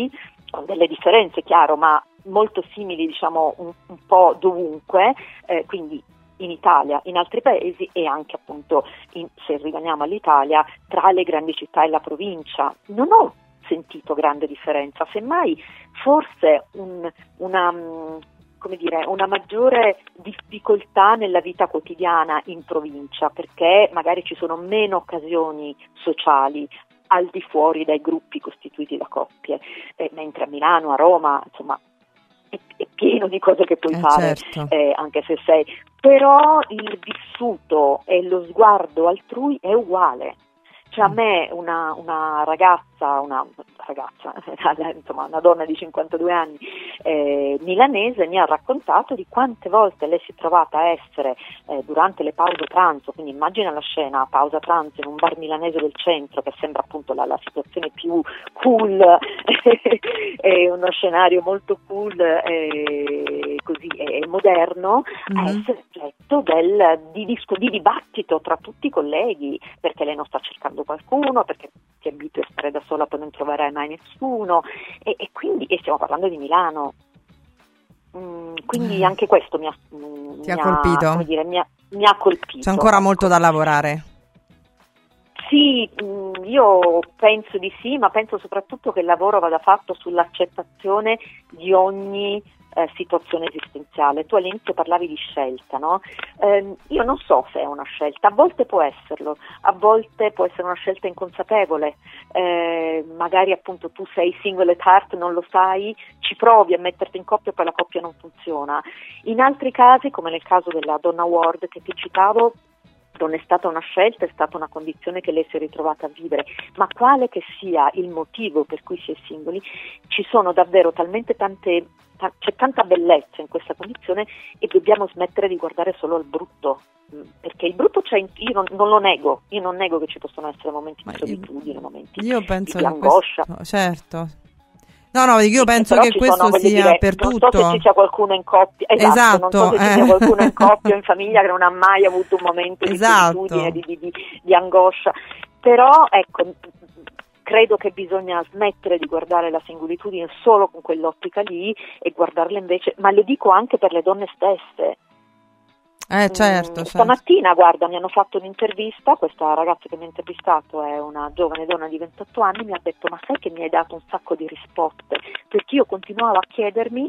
con delle differenze, chiaro, ma molto simili, diciamo, un, un po' dovunque, eh, quindi in Italia, in altri paesi e anche appunto, in, se rimaniamo all'Italia, tra le grandi città e la provincia. Non ho sentito grande differenza, semmai forse un, una, come dire, una maggiore difficoltà nella vita quotidiana in provincia, perché magari ci sono meno occasioni sociali al di fuori dai gruppi costituiti da coppie, eh, mentre a Milano, a Roma, insomma, è, è pieno di cose che puoi eh, fare, certo. eh, anche se sei, però il vissuto e lo sguardo altrui è uguale. Cioè a me una, una ragazza, una ragazza, insomma una donna di cinquantadue anni eh, milanese mi ha raccontato di quante volte lei si è trovata a essere eh, durante le pause pranzo, quindi immagina la scena, pausa pranzo in un bar milanese del centro che sembra appunto la, la situazione più cool, è uno scenario molto cool e così e moderno, mm-hmm. a essere oggetto del, di, disco, di dibattito tra tutti i colleghi, perché lei non sta cercando qualcuno, perché ti abitui a stare da sola poi non troverai mai nessuno e, e quindi e stiamo parlando di Milano, mm, quindi anche questo mi ha, mm, ti mi ha colpito? Come dire, mi ha, mi ha colpito. C'è ancora molto da lavorare. Sì, mh, io penso di sì, ma penso soprattutto che il lavoro vada fatto sull'accettazione di ogni eh, situazione esistenziale. Tu all'inizio parlavi di scelta, no? Eh, io non so se è una scelta, a volte può esserlo, a volte può essere una scelta inconsapevole, eh, magari appunto tu sei single at heart, non lo sai, ci provi a metterti in coppia e poi la coppia non funziona. In altri casi, come nel caso della Donna Award che ti citavo, non è stata una scelta, è stata una condizione che lei si è ritrovata a vivere, ma quale che sia il motivo per cui si è singoli, ci sono davvero talmente tante, t- c'è tanta bellezza in questa condizione e dobbiamo smettere di guardare solo al brutto, perché il brutto c'è, in, io non, non lo nego, io non nego che ci possono essere momenti ma di solitudine, momenti io penso di angoscia. Questo, certo. No, no, io penso però che questo sono, sia dire, per non tutto. Non so se ci sia qualcuno in coppia, esatto, esatto non so se eh. ci sia qualcuno in coppia o in famiglia che non ha mai avuto un momento esatto. di solitudine, di, di, di, di angoscia, però ecco, credo che bisogna smettere di guardare la singolitudine solo con quell'ottica lì e guardarla invece, ma lo dico anche per le donne stesse. Eh, certo, mm, certo. Stamattina, guarda, mi hanno fatto un'intervista, questa ragazza che mi ha intervistato è una giovane donna di ventotto anni, mi ha detto: ma sai che mi hai dato un sacco di risposte, perché io continuavo a chiedermi,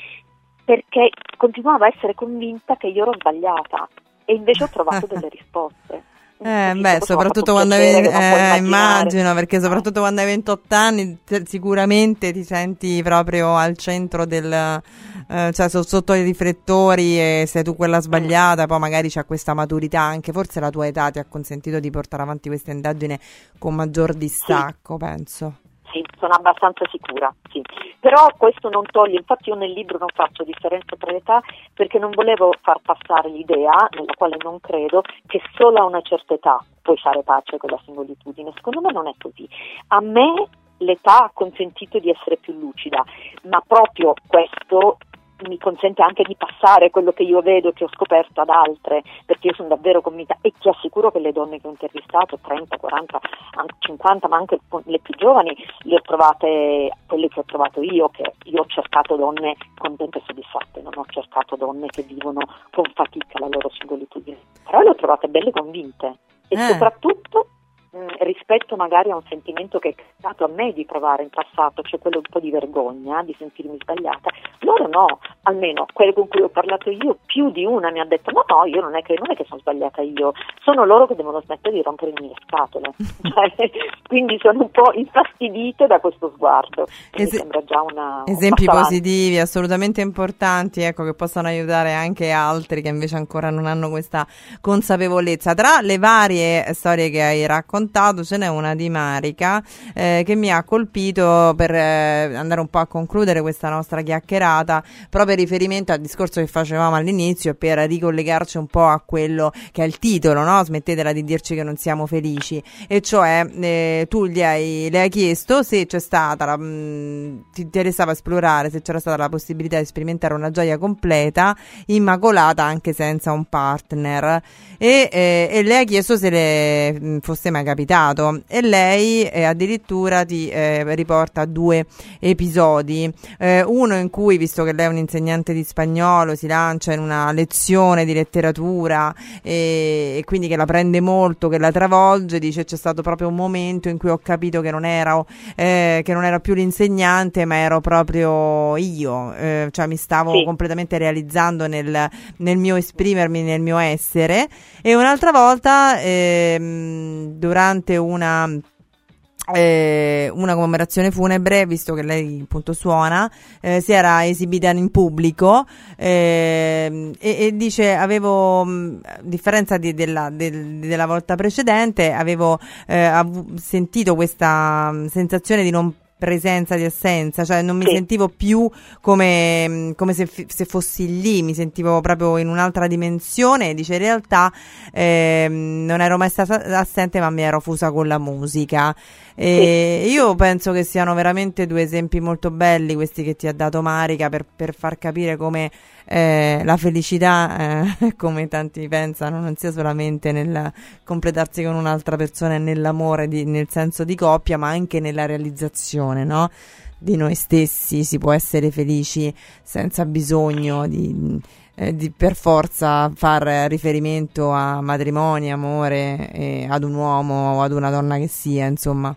perché continuavo a essere convinta che io ero sbagliata e invece ho trovato delle risposte. Eh, beh, soprattutto quando avevi, eh, immagino, perché soprattutto quando hai ventotto anni te, sicuramente ti senti proprio al centro del, eh, cioè so, sotto i riflettori e sei tu quella sbagliata, poi magari c'è questa maturità, anche forse la tua età ti ha consentito di portare avanti questa indagine con maggior distacco, sì. penso. Sì, sono abbastanza sicura, sì. Però questo non toglie, infatti io nel libro non faccio differenza tra le età perché non volevo far passare l'idea, nella quale non credo, che solo a una certa età puoi fare pace con la singolitudine. Secondo me non è così. A me l'età ha consentito di essere più lucida, ma proprio questo mi consente anche di passare quello che io vedo e che ho scoperto ad altre, perché io sono davvero convinta e ti assicuro che le donne che ho intervistato, trenta, quaranta, cinquanta, ma anche le più giovani, le ho trovate, quelle che ho trovato io, che io ho cercato donne contente e soddisfatte, non ho cercato donne che vivono con fatica la loro singolitudine, però le ho trovate belle convinte e eh. soprattutto mh, rispetto magari a un sentimento che è stato a me di provare in passato, cioè quello un po' di vergogna, di sentirmi sbagliata. Loro no, almeno quelle con cui ho parlato io, più di una mi ha detto no no, io non è che, non è che sono sbagliata io, sono loro che devono smettere di rompermi le scatole. Cioè, quindi sono un po' infastidite da questo sguardo, che Es- mi sembra già una esempi un positivi, assolutamente importanti, ecco, che possano aiutare anche altri che invece ancora non hanno questa consapevolezza. Tra le varie storie che hai raccontato ce n'è una di Marica eh, che mi ha colpito, per eh, andare un po' a concludere questa nostra chiacchierata, proprio in riferimento al discorso che facevamo all'inizio e per ricollegarci un po' a quello che è il titolo, no? Smettetela di dirci che non siamo felici, e cioè eh, tu gli hai, le hai chiesto se c'è stata la, mh, ti interessava esplorare se c'era stata la possibilità di sperimentare una gioia completa, immacolata, anche senza un partner, e, eh, e le hai chiesto se le mh, fosse mai capitato innamorato, e lei eh, addirittura ti eh, riporta due episodi, eh, uno in cui, visto che lei è un insegnante di spagnolo, si lancia in una lezione di letteratura e, e quindi che la prende molto, che la travolge. Dice: c'è stato proprio un momento in cui ho capito che non ero eh, che non ero più l'insegnante, ma ero proprio io, eh, cioè mi stavo sì. completamente realizzando nel, nel mio esprimermi, nel mio essere. E un'altra volta ehm, durante una Eh, una commemorazione funebre, visto che lei appunto suona, eh, si era esibita in pubblico, eh, e, e dice: avevo, mh, a differenza di, della, del, della volta precedente, avevo eh, av- sentito questa mh, sensazione di non presenza, di assenza, cioè non mi sì. sentivo più come, come se, se fossi lì, mi sentivo proprio in un'altra dimensione. Dice: in realtà eh, non ero mai stata assente, ma mi ero fusa con la musica. E sì. Io penso che siano veramente due esempi molto belli questi che ti ha dato Marica, per, per far capire come eh, la felicità, eh, come tanti pensano, non sia solamente nel completarsi con un'altra persona e nell'amore, di, nel senso di coppia, ma anche nella realizzazione, no? Di noi stessi. Si può essere felici senza bisogno di, eh, di per forza far riferimento a matrimonio, amore, eh, ad un uomo o ad una donna che sia, insomma.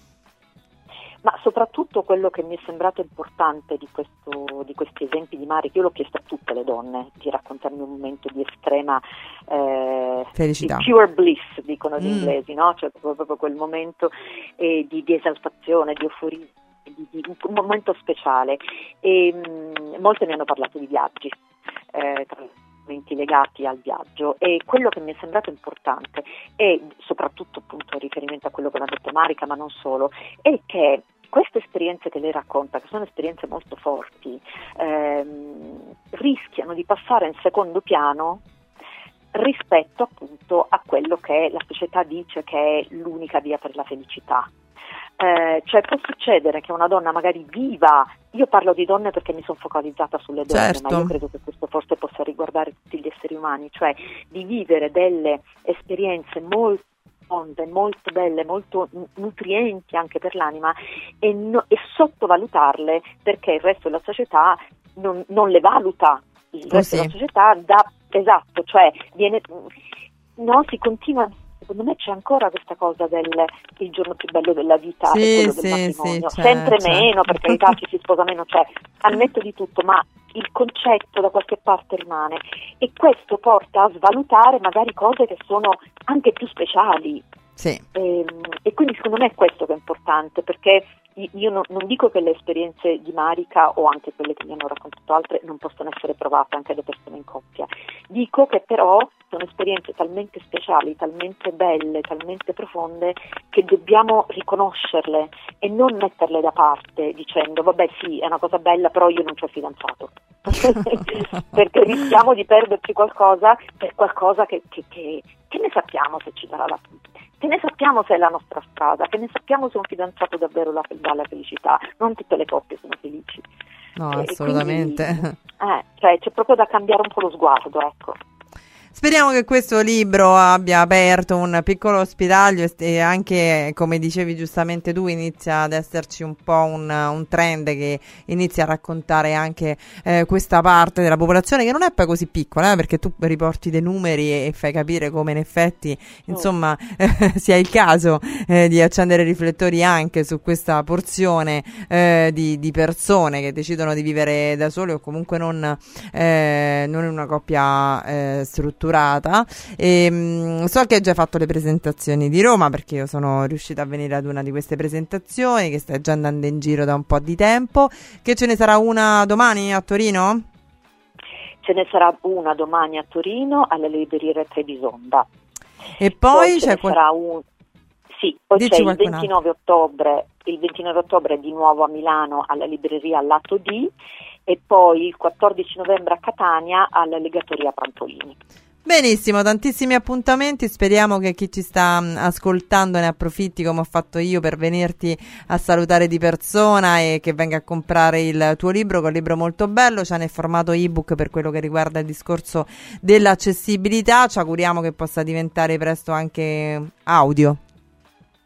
Ma soprattutto quello che mi è sembrato importante di, questo, di questi esempi di Marica, io l'ho chiesto a tutte le donne di raccontarmi un momento di estrema eh, felicità, di pure bliss, dicono gli mm. inglesi, no? Cioè proprio, proprio quel momento eh, di, di esaltazione, di euforia, di, di un momento speciale. E mh, molte mi hanno parlato di viaggi, eh, tra legati al viaggio, e quello che mi è sembrato importante, e soprattutto appunto in riferimento a quello che mi ha detto Marica, ma non solo, è che queste esperienze che lei racconta, che sono esperienze molto forti, ehm, rischiano di passare in secondo piano rispetto appunto a quello che la società dice che è l'unica via per la felicità. Eh, cioè può succedere che una donna magari viva, io parlo di donne perché mi sono focalizzata sulle donne, certo. ma io credo che questo forse possa riguardare tutti gli esseri umani, cioè di vivere delle esperienze molto onde, molto belle, molto nutrienti anche per l'anima, e, no, e sottovalutarle perché il resto della società non, non le valuta, il resto Così. della società dà, esatto, cioè viene, no, si continua. Secondo me c'è ancora questa cosa del il giorno più bello della vita, sì, è quello sì, del matrimonio, sì, sempre certo. meno, per carità ci si sposa meno, cioè ammetto di tutto, ma il concetto da qualche parte rimane, e questo porta a svalutare magari cose che sono anche più speciali. Sì. E, e quindi secondo me è questo che è importante, perché io non, non dico che le esperienze di Marica o anche quelle che mi hanno raccontato altre non possono essere provate anche da persone in coppia, dico che però sono esperienze talmente speciali, talmente belle, talmente profonde, che dobbiamo riconoscerle e non metterle da parte dicendo vabbè sì, è una cosa bella, però io non c'ho fidanzato perché rischiamo di perderci qualcosa per qualcosa che, che, che, che ne sappiamo se ci darà la che ne sappiamo se è la nostra strada, che ne sappiamo se un fidanzato davvero la, dà la felicità. Non tutte le coppie sono felici. No, e assolutamente. Quindi, eh, cioè c'è proprio da cambiare un po' lo sguardo, ecco. Speriamo che questo libro abbia aperto un piccolo spiraglio e anche, come dicevi giustamente tu, inizia ad esserci un po' un, un trend che inizia a raccontare anche eh, questa parte della popolazione, che non è poi così piccola, eh, perché tu riporti dei numeri e fai capire come in effetti insomma eh, sia il caso eh, di accendere i riflettori anche su questa porzione eh, di, di persone che decidono di vivere da sole o comunque non, eh, non in una coppia eh, strutturata. E, mh, so che hai già fatto le presentazioni di Roma, perché io sono riuscita a venire ad una di queste presentazioni, che stai già andando in giro da un po' di tempo. Che ce ne sarà una domani a Torino? Ce ne sarà una domani a Torino alla libreria Trebisonda. E poi, poi c'è ce qual- ne sarà un sì, poi Dici c'è il qualcun ventinove ottobre, il ventinove ottobre di nuovo a Milano alla libreria Lato D, e poi il quattordici novembre a Catania alla Legatoria Prampolini. Benissimo, tantissimi appuntamenti, speriamo che chi ci sta mh, ascoltando ne approfitti come ho fatto io per venirti a salutare di persona e che venga a comprare il tuo libro, che è un libro molto bello, c'è nel formato ebook per quello che riguarda il discorso dell'accessibilità, ci auguriamo che possa diventare presto anche audio.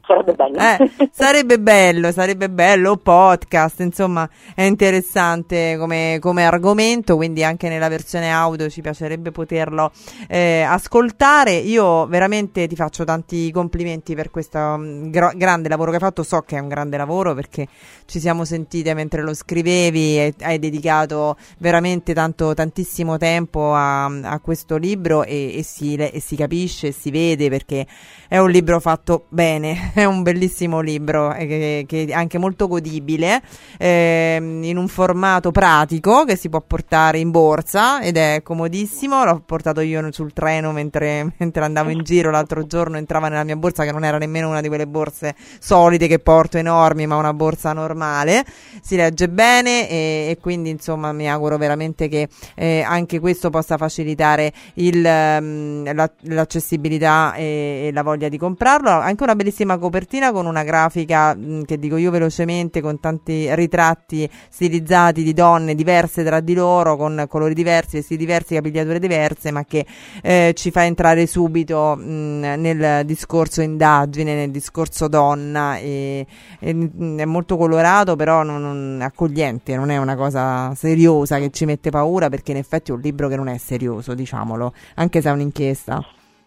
sarebbe bello. Eh, sarebbe bello, sarebbe bello, podcast, insomma è interessante come, come argomento, quindi anche nella versione audio ci piacerebbe poterlo eh, ascoltare. Io veramente ti faccio tanti complimenti per questo um, gro- grande lavoro che hai fatto, so che è un grande lavoro perché ci siamo sentite mentre lo scrivevi e hai dedicato veramente tanto, tantissimo tempo a, a questo libro e, e, si, e si capisce, si vede perché è un libro fatto bene, è un bellissimo libro eh, che, che è anche molto godibile, eh, in un formato pratico che si può portare in borsa ed è comodissimo. L'ho portato io sul treno mentre, mentre andavo in giro l'altro giorno, entrava nella mia borsa che non era nemmeno una di quelle borse solite che porto enormi, ma una borsa normale. Si legge bene e, e quindi insomma mi auguro veramente che eh, anche questo possa facilitare il, um, la, l'accessibilità e, e la voglia di comprarlo. Anche una bellissima copertina con una grafica mh, che dico io velocemente, con tanti ritratti stilizzati di donne diverse tra di loro, con colori diversi, vestiti diversi, capigliature diverse, ma che eh, ci fa entrare subito mh, nel discorso indagine, nel discorso donna e, e mh, è molto colorato, però non, non accogliente, non è una cosa seriosa che ci mette paura, perché in effetti è un libro che non è serioso, diciamolo, anche se è un'inchiesta.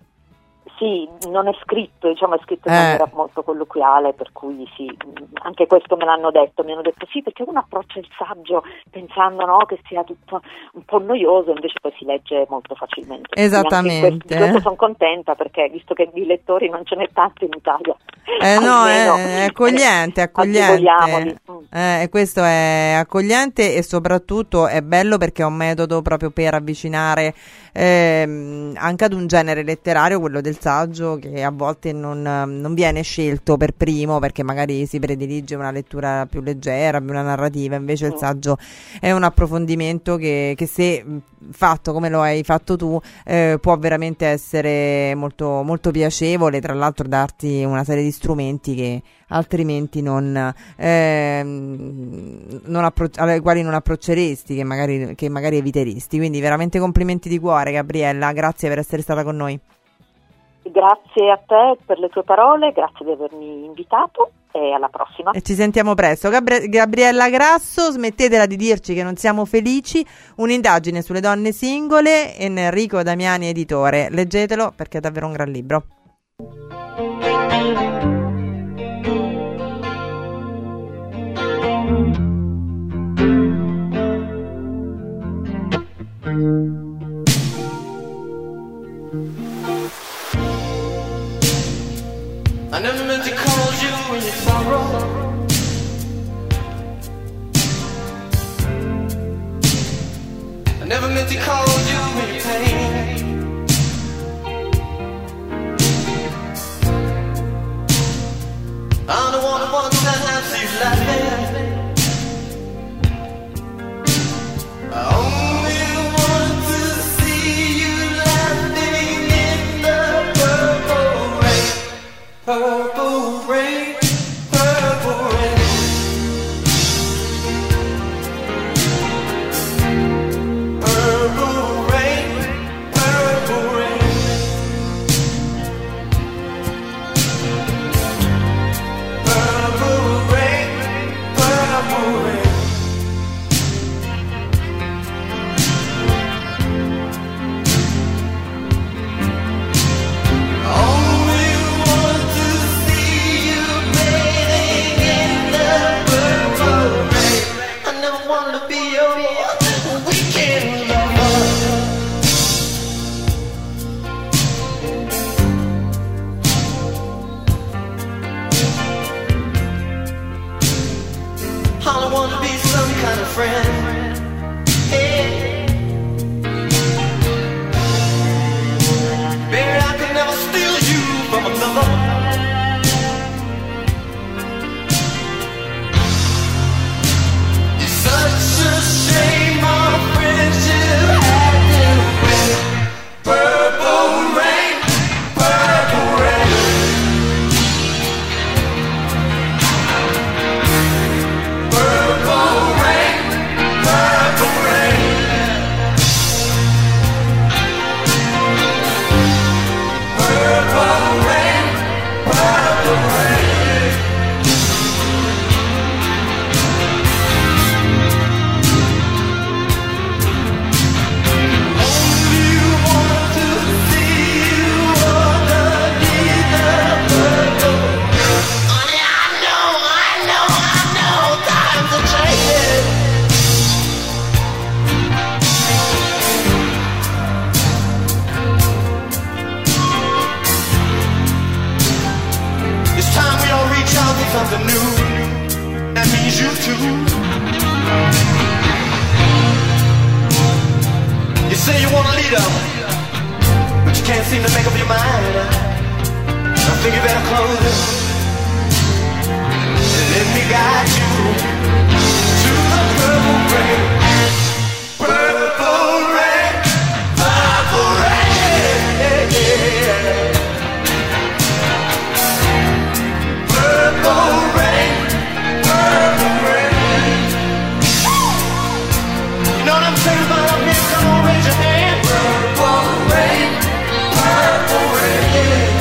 Sì, non è scritto, diciamo, è scritto in eh. maniera molto colloquiale, per cui sì, anche questo me l'hanno detto, mi hanno detto sì, perché uno approccia il saggio pensando, no, che sia tutto un po' noioso, invece poi si legge molto facilmente. Esattamente. Questo, di questo sono contenta, perché visto che di lettori non ce n'è tanti in Italia. Eh no, almeno, è, è accogliente, è accogliente. Eh, questo è accogliente e soprattutto è bello perché è un metodo proprio per avvicinare ehm, anche ad un genere letterario, quello del saggio, che a volte non, non viene scelto per primo perché magari si predilige una lettura più leggera, più una narrativa. Invece il saggio è un approfondimento che, che se fatto come lo hai fatto tu eh, può veramente essere molto, molto piacevole, tra l'altro darti una serie di strumenti che altrimenti non, eh, non appro- alle quali non approcceresti, che magari, che magari eviteresti. Quindi veramente complimenti di cuore, Gabriella, grazie per essere stata con noi. Grazie a te per le tue parole, grazie di avermi invitato e alla prossima. E ci sentiamo presto. Gabri- Gabriella Grasso, smettetela di dirci che non siamo felici, un'indagine sulle donne singole, Enrico Damiani editore. Leggetelo perché è davvero un gran libro. I never meant to call you in your sorrow. I never meant to call you in your pain. I'm the one who wants to have you laughing. I only want to see you laughing in the purple rain. Purple rain, purple rain. Purple rain, purple say you want a leader, but you can't seem to make up your mind. I think you better close it and let me guide you to the purple rain. Purple rain, purple rain, purple rain, purple rain. You know what I'm saying about me? Come on, raise your hand. Purple rain, purple rain.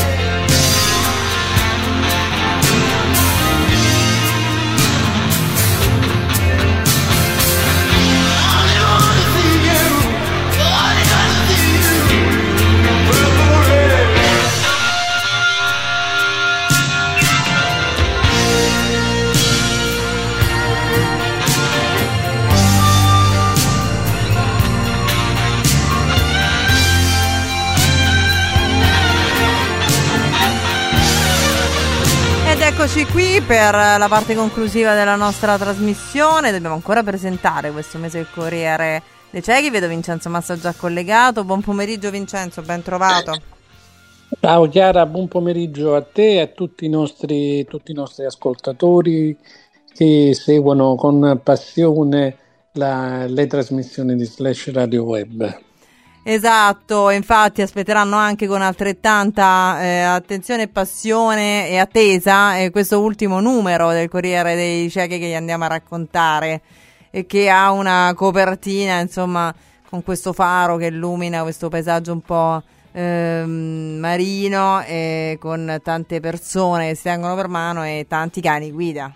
Eccoci qui per la parte conclusiva della nostra trasmissione. Dobbiamo ancora presentare questo mese il Corriere dei Ciechi. Vedo Vincenzo Massa già collegato. Buon pomeriggio Vincenzo, ben trovato. Ciao Chiara, buon pomeriggio a te e a tutti i nostri, tutti i nostri ascoltatori che seguono con passione la, le trasmissioni di Slash Radio Web. Esatto, infatti aspetteranno anche con altrettanta eh, attenzione, passione e attesa eh, questo ultimo numero del Corriere dei Ciechi che gli andiamo a raccontare e che ha una copertina, insomma, con questo faro che illumina questo paesaggio un po' eh, marino e con tante persone che si tengono per mano e tanti cani guida.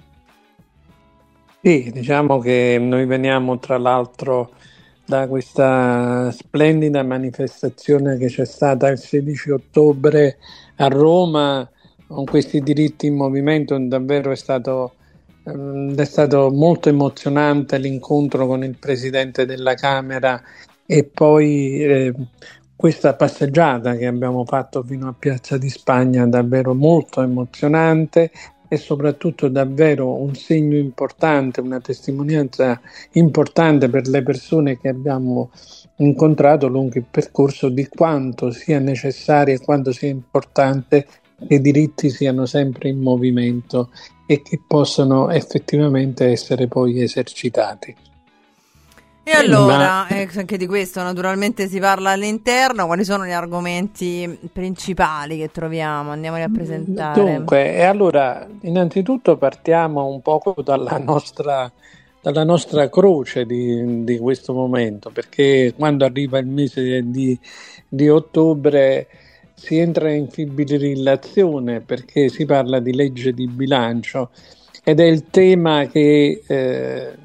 Sì, diciamo che noi veniamo tra l'altro da questa splendida manifestazione che c'è stata il sedici ottobre a Roma con questi diritti in movimento. Davvero è stato, è stato molto emozionante l'incontro con il Presidente della Camera e poi eh, questa passeggiata che abbiamo fatto fino a Piazza di Spagna, davvero molto emozionante e soprattutto davvero un segno importante, una testimonianza importante per le persone che abbiamo incontrato lungo il percorso di quanto sia necessario e quanto sia importante che i diritti siano sempre in movimento e che possano effettivamente essere poi esercitati. E allora, eh, anche di questo naturalmente si parla all'interno. Quali sono gli argomenti principali che troviamo? Andiamoli a presentare. Dunque, e allora, innanzitutto partiamo un poco dalla nostra, dalla nostra croce di, di questo momento, perché quando arriva il mese di, di ottobre si entra in fibrillazione perché si parla di legge di bilancio ed è il tema che... Eh,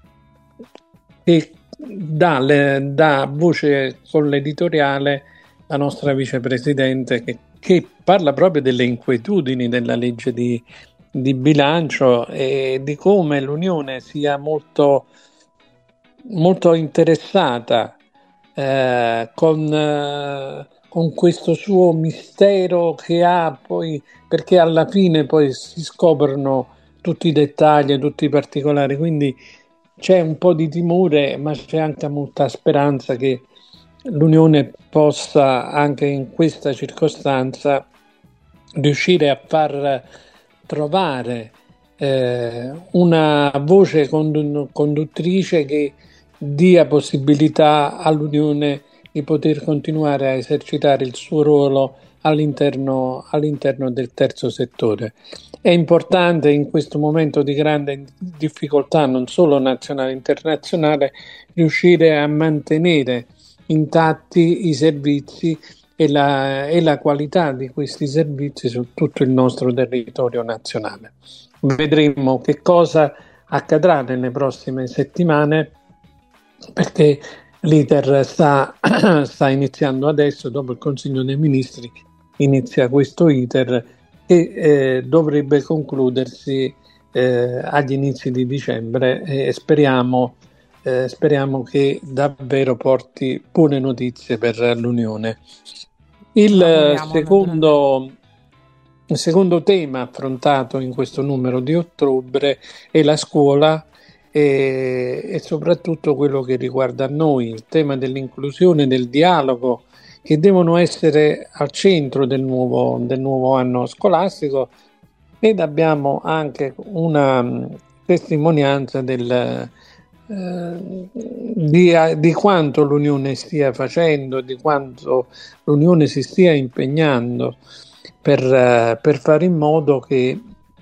che dà, le, dà voce con l'editoriale la nostra vicepresidente che, che parla proprio delle inquietudini della legge di, di bilancio e di come l'Unione sia molto, molto interessata eh, con, eh, con questo suo mistero che ha poi, perché alla fine poi si scoprono tutti i dettagli, tutti i particolari, quindi c'è un po' di timore, ma c'è anche molta speranza che l'Unione possa anche in questa circostanza riuscire a far trovare eh, una voce condu- conduttrice che dia possibilità all'Unione di poter continuare a esercitare il suo ruolo all'interno, all'interno del terzo settore. È importante in questo momento di grande difficoltà, non solo nazionale e internazionale, riuscire a mantenere intatti i servizi e la, e la qualità di questi servizi su tutto il nostro territorio nazionale. Vedremo che cosa accadrà nelle prossime settimane, perché l'iter sta, sta iniziando adesso, dopo il Consiglio dei Ministri inizia questo iter che eh, dovrebbe concludersi eh, agli inizi di dicembre e speriamo, eh, speriamo che davvero porti buone notizie per l'Unione. Il secondo, il secondo tema affrontato in questo numero di ottobre è la scuola e, e soprattutto quello che riguarda noi, il tema dell'inclusione, del dialogo, che devono essere al centro del nuovo, del nuovo anno scolastico. Ed abbiamo anche una mh, testimonianza del, eh, di, di quanto l'Unione stia facendo, di quanto l'Unione si stia impegnando per, eh, per fare in modo che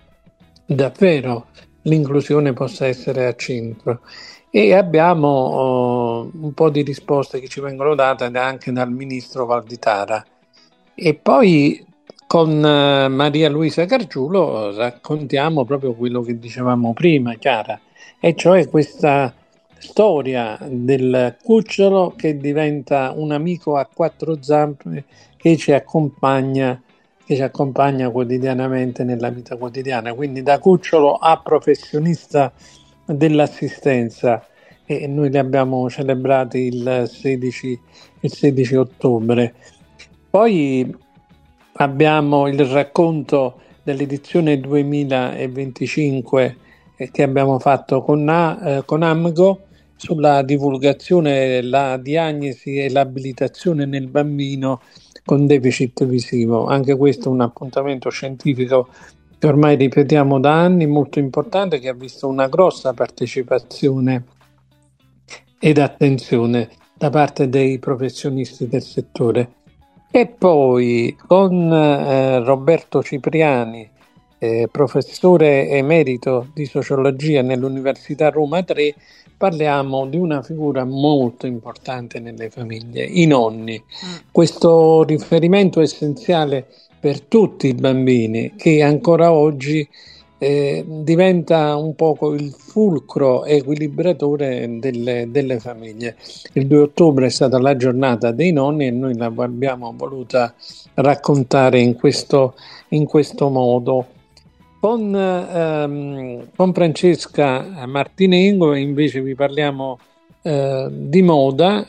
davvero l'inclusione possa essere al centro. E abbiamo oh, un po' di risposte che ci vengono date anche dal ministro Valditara. E poi con uh, Maria Luisa Gargiulo raccontiamo proprio quello che dicevamo prima, Chiara, e cioè questa storia del cucciolo che diventa un amico a quattro zampe che ci accompagna, che ci accompagna quotidianamente nella vita quotidiana, quindi da cucciolo a professionista dell'assistenza, e noi li abbiamo celebrati il sedici, il sedici ottobre. Poi abbiamo il racconto dell'edizione duemilaventicinque eh, che abbiamo fatto con, A, eh, con AMGO sulla divulgazione, la diagnosi e l'abilitazione nel bambino con deficit visivo. Anche questo è un appuntamento scientifico che ormai ripetiamo da anni, molto importante, che ha visto una grossa partecipazione ed attenzione da parte dei professionisti del settore. E poi con eh, Roberto Cipriani, eh, professore emerito di sociologia nell'Università Roma tre, parliamo di una figura molto importante nelle famiglie, i nonni. Mm. Questo riferimento essenziale per tutti i bambini, che ancora oggi eh, diventa un poco il fulcro equilibratore delle, delle famiglie. Il due ottobre è stata la giornata dei nonni e noi la abbiamo voluta raccontare in questo, in questo modo. Con, ehm, con Francesca Martinengo invece vi parliamo eh, di moda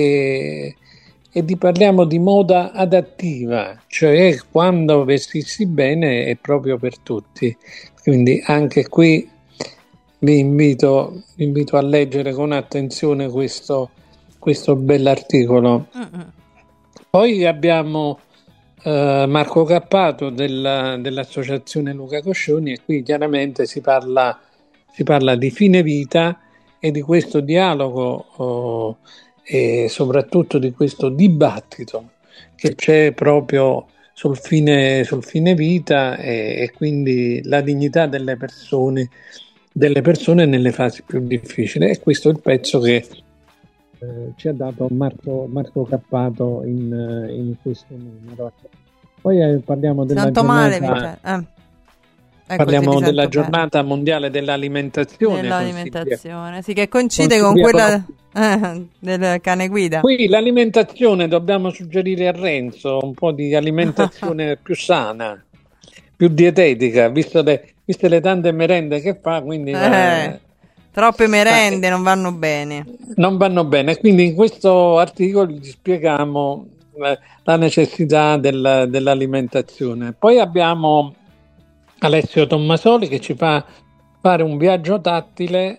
e e di parliamo di moda adattiva, cioè quando vestirsi bene è proprio per tutti. Quindi anche qui vi invito, vi invito a leggere con attenzione questo, questo bell'articolo. Uh-uh. Poi abbiamo eh, Marco Cappato della, dell'associazione Luca Coscioni, e qui chiaramente si parla, si parla di fine vita e di questo dialogo oh, e soprattutto di questo dibattito che c'è proprio sul fine, sul fine vita e, e quindi la dignità delle persone, delle persone nelle fasi più difficili. E questo è il pezzo che eh, ci ha dato Marco, Marco Cappato in, in questo numero. Poi eh, parliamo della Tanto giornata... male, eh. Ecco, Parliamo della giornata bene. mondiale dell'alimentazione. Dell'alimentazione, sì, che coincide con, con quella eh, del cane guida. Qui l'alimentazione dobbiamo suggerire a Renzo un po' di alimentazione più sana, più dietetica, visto le, viste le tante merende che fa, quindi eh, eh, troppe merende eh, non vanno bene. Non vanno bene, quindi in questo articolo gli spieghiamo eh, la necessità del, dell'alimentazione. Poi abbiamo Alessio Tommasoli che ci fa fare un viaggio tattile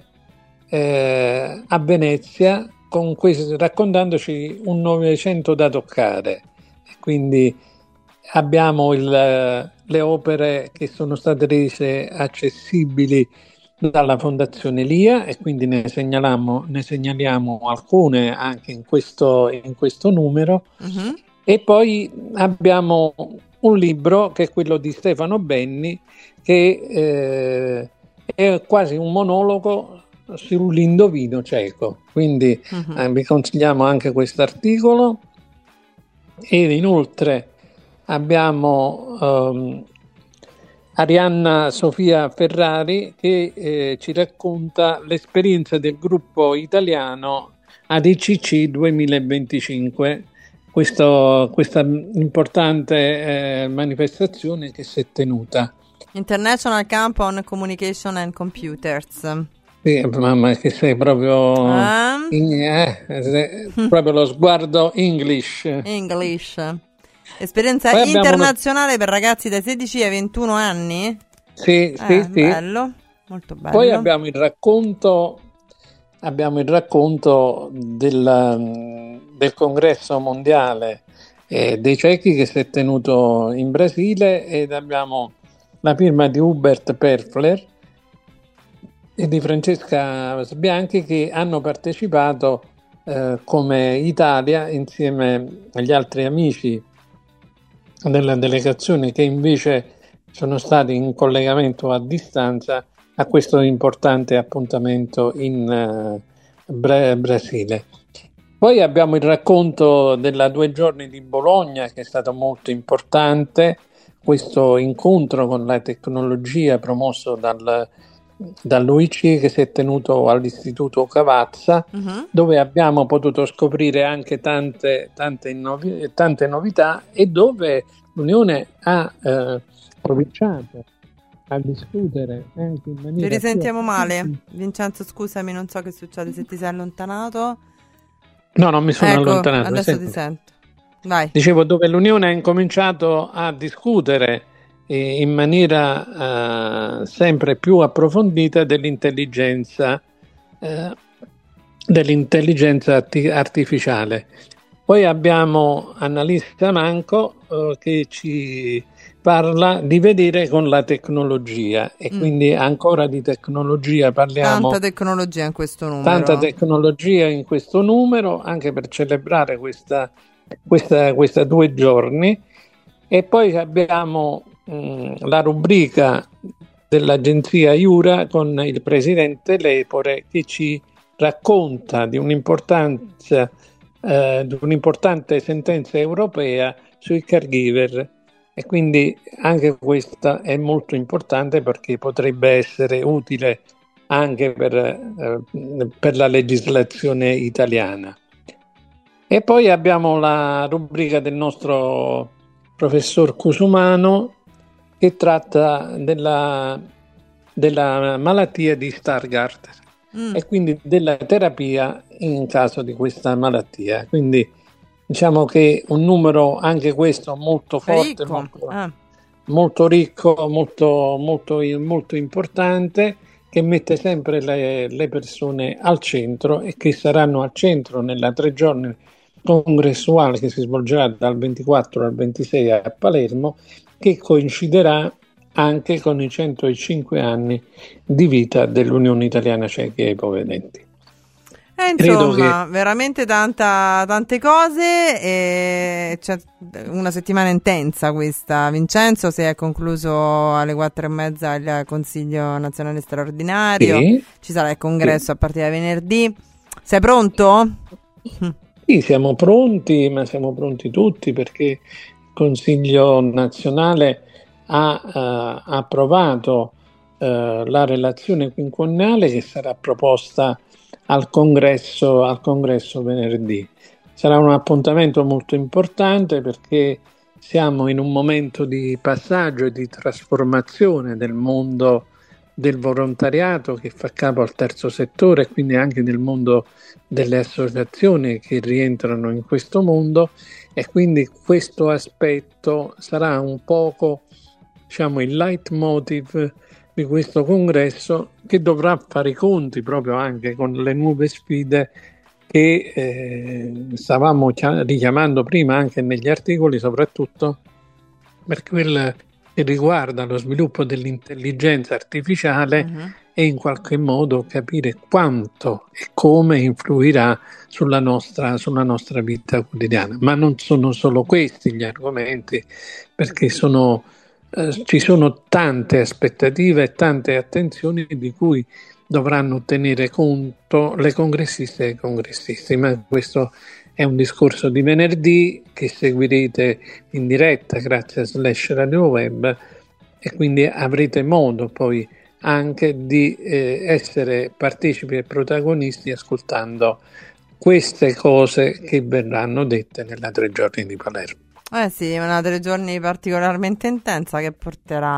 eh, a Venezia con questo, raccontandoci un Novecento da toccare. Quindi abbiamo il, le opere che sono state rese accessibili dalla Fondazione Lia e quindi ne segnaliamo, ne segnaliamo alcune anche in questo, in questo numero. Uh-huh. E poi abbiamo un libro che è quello di Stefano Benni, che eh, è quasi un monologo sull'indovino cieco, quindi uh-huh. eh, vi consigliamo anche questo articolo. E inoltre abbiamo um, Arianna Sofia Ferrari che eh, ci racconta l'esperienza del gruppo italiano A D C C duemilaventicinque. Questo, questa importante eh, manifestazione che si è tenuta. International Camp on Communication and Computers. Sì, mamma, che sei proprio um. in, eh, sei proprio lo sguardo English. English. Esperienza internazionale una... per ragazzi dai sedici ai ventuno anni? Sì, eh, sì, sì. Bello. molto bello. Poi abbiamo il racconto, abbiamo il racconto del, del congresso mondiale eh, dei ciechi che si è tenuto in Brasile, ed abbiamo la firma di Hubert Perfler e di Francesca Sbianchi, che hanno partecipato eh, come Italia insieme agli altri amici della delegazione che invece sono stati in collegamento a distanza a questo importante appuntamento in uh, Bra- Brasile. Poi abbiamo il racconto della due giorni di Bologna, che è stato molto importante, questo incontro con la tecnologia promosso dal, dall'U I C che si è tenuto all'Istituto Cavazza, uh-huh. dove abbiamo potuto scoprire anche tante, tante, innovi- tante novità, e dove l'Unione ha eh, cominciato a discutere anche in maniera... Ti risentiamo male, Vincenzo, scusami, non so che succede, se ti sei allontanato. No, non mi sono ecco, allontanato. Adesso senti. ti sento. Vai. Dicevo, dove l'Unione ha incominciato a discutere eh, in maniera eh, sempre più approfondita dell'intelligenza eh, dell'intelligenza arti- artificiale. Poi abbiamo Annalisa Manco eh, che ci parla di vedere con la tecnologia, e mm. quindi ancora di tecnologia parliamo. Tanta tecnologia in questo numero. Tanta tecnologia in questo numero, anche per celebrare questa, questa, questa due giorni. E poi abbiamo mh, la rubrica dell'agenzia Iura con il presidente Lepore, che ci racconta di un'importanza eh, di un'importante sentenza europea sui caregiver. E quindi anche questa è molto importante, perché potrebbe essere utile anche per, eh, per la legislazione italiana. E poi abbiamo la rubrica del nostro professor Cusumano, che tratta della, della malattia di Stargardt mm. e quindi della terapia in caso di questa malattia. Quindi diciamo che un numero anche questo molto forte, ricco. Molto, ah. molto ricco, molto, molto, molto importante, che mette sempre le, le persone al centro, e che saranno al centro nella tre giorni congressuale che si svolgerà dal ventiquattro al ventisei a Palermo, che coinciderà anche con i centocinque anni di vita dell'Unione Italiana Ciechi e Ipovedenti. Eh, insomma, che... veramente tanta, tante cose, e c'è una settimana intensa questa. Vincenzo, si è concluso alle quattro e mezza il Consiglio Nazionale Straordinario, sì. Ci sarà il congresso sì. a partire da venerdì. Sei pronto? Sì, siamo pronti, ma siamo pronti tutti, perché il Consiglio Nazionale ha uh, approvato uh, la relazione quinquennale che sarà proposta al congresso, al congresso venerdì. Sarà un appuntamento molto importante, perché siamo in un momento di passaggio e di trasformazione del mondo del volontariato, che fa capo al terzo settore, e quindi anche del mondo delle associazioni che rientrano in questo mondo, e quindi questo aspetto sarà un poco, diciamo, il leitmotiv di questo congresso, che dovrà fare i conti proprio anche con le nuove sfide che eh, stavamo richiamando prima anche negli articoli, soprattutto per quel che riguarda lo sviluppo dell'intelligenza artificiale uh-huh. e in qualche modo capire quanto e come influirà sulla nostra, sulla nostra vita quotidiana. Ma non sono solo questi gli argomenti, perché sono Eh, ci sono tante aspettative e tante attenzioni di cui dovranno tenere conto le congressiste e i congressisti, ma questo è un discorso di venerdì che seguirete in diretta grazie a Slash Radio Web, e quindi avrete modo poi anche di eh, essere partecipi e protagonisti ascoltando queste cose che verranno dette nella tre giorni di Palermo. Eh sì, una tre giorni particolarmente intensa, che porterà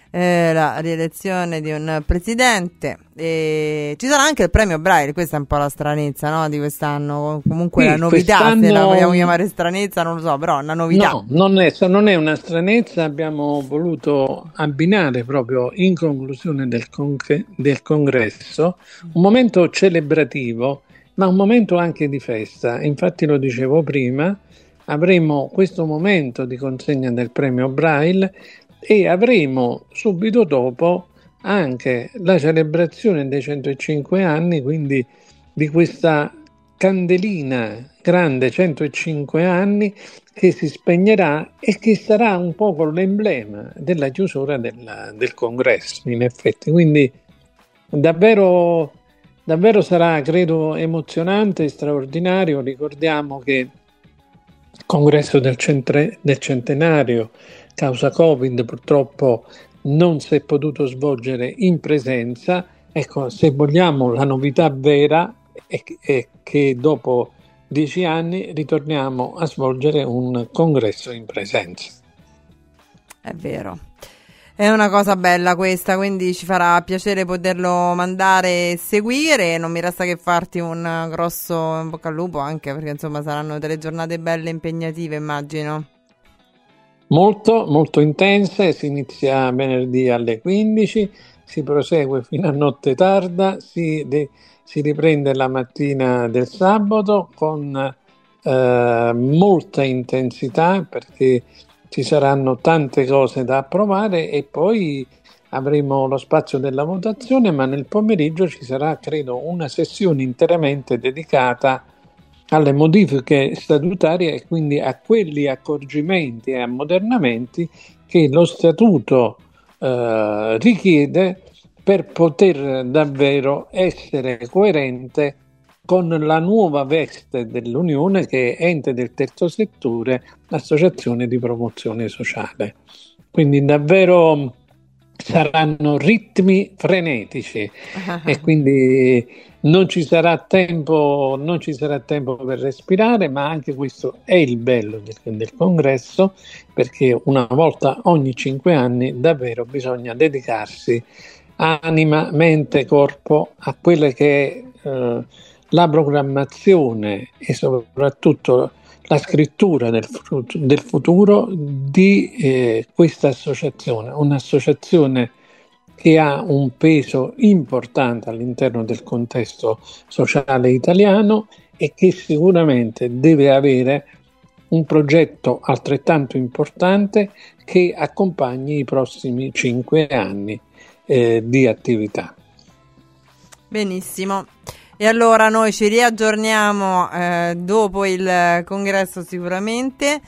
eh, la rielezione di un presidente. E ci sarà anche il premio Braille, questa è un po' la stranezza, no, di quest'anno, comunque Sì, la novità, quest'anno- se la vogliamo chiamare stranezza non lo so, però una novità. No, non è, non è una stranezza, abbiamo voluto abbinare proprio in conclusione del, conche- del congresso un momento celebrativo, ma un momento anche di festa. Infatti lo dicevo prima, avremo questo momento di consegna del premio Braille e avremo subito dopo anche la celebrazione dei centocinque anni, quindi di questa candelina grande, centocinque anni, che si spegnerà e che sarà un po' l'emblema della chiusura del, del congresso, in effetti. Quindi davvero, davvero sarà, credo, emozionante e straordinario. Ricordiamo che il congresso del, centre, del centenario, causa Covid, purtroppo non si è potuto svolgere in presenza. Ecco, se vogliamo, la novità vera è, è che dopo dieci anni ritorniamo a svolgere un congresso in presenza. È vero. È una cosa bella questa, quindi ci farà piacere poterlo mandare e seguire. Non mi resta che farti un grosso in bocca al lupo, anche perché insomma saranno delle giornate belle e impegnative, immagino. Molto, molto intense, si inizia venerdì alle quindici, si prosegue fino a notte tarda, si, de, si riprende la mattina del sabato con eh, molta intensità, perché ci saranno tante cose da approvare e poi avremo lo spazio della votazione, ma nel pomeriggio ci sarà, credo, una sessione interamente dedicata alle modifiche statutarie e quindi a quelli accorgimenti e ammodernamenti che lo statuto eh, richiede per poter davvero essere coerente con la nuova veste dell'Unione, che è ente del terzo settore, associazione di promozione sociale. Quindi davvero saranno ritmi frenetici e quindi non ci sarà tempo, non ci sarà tempo per respirare, ma anche questo è il bello del, del congresso, perché una volta ogni cinque anni davvero bisogna dedicarsi anima, mente, corpo a quella che è eh, la programmazione e soprattutto la scrittura del, del futuro di eh, questa associazione, un'associazione che ha un peso importante all'interno del contesto sociale italiano e che sicuramente deve avere un progetto altrettanto importante che accompagni i prossimi cinque anni eh, di attività. Benissimo. E allora noi ci riaggiorniamo eh, dopo il congresso sicuramente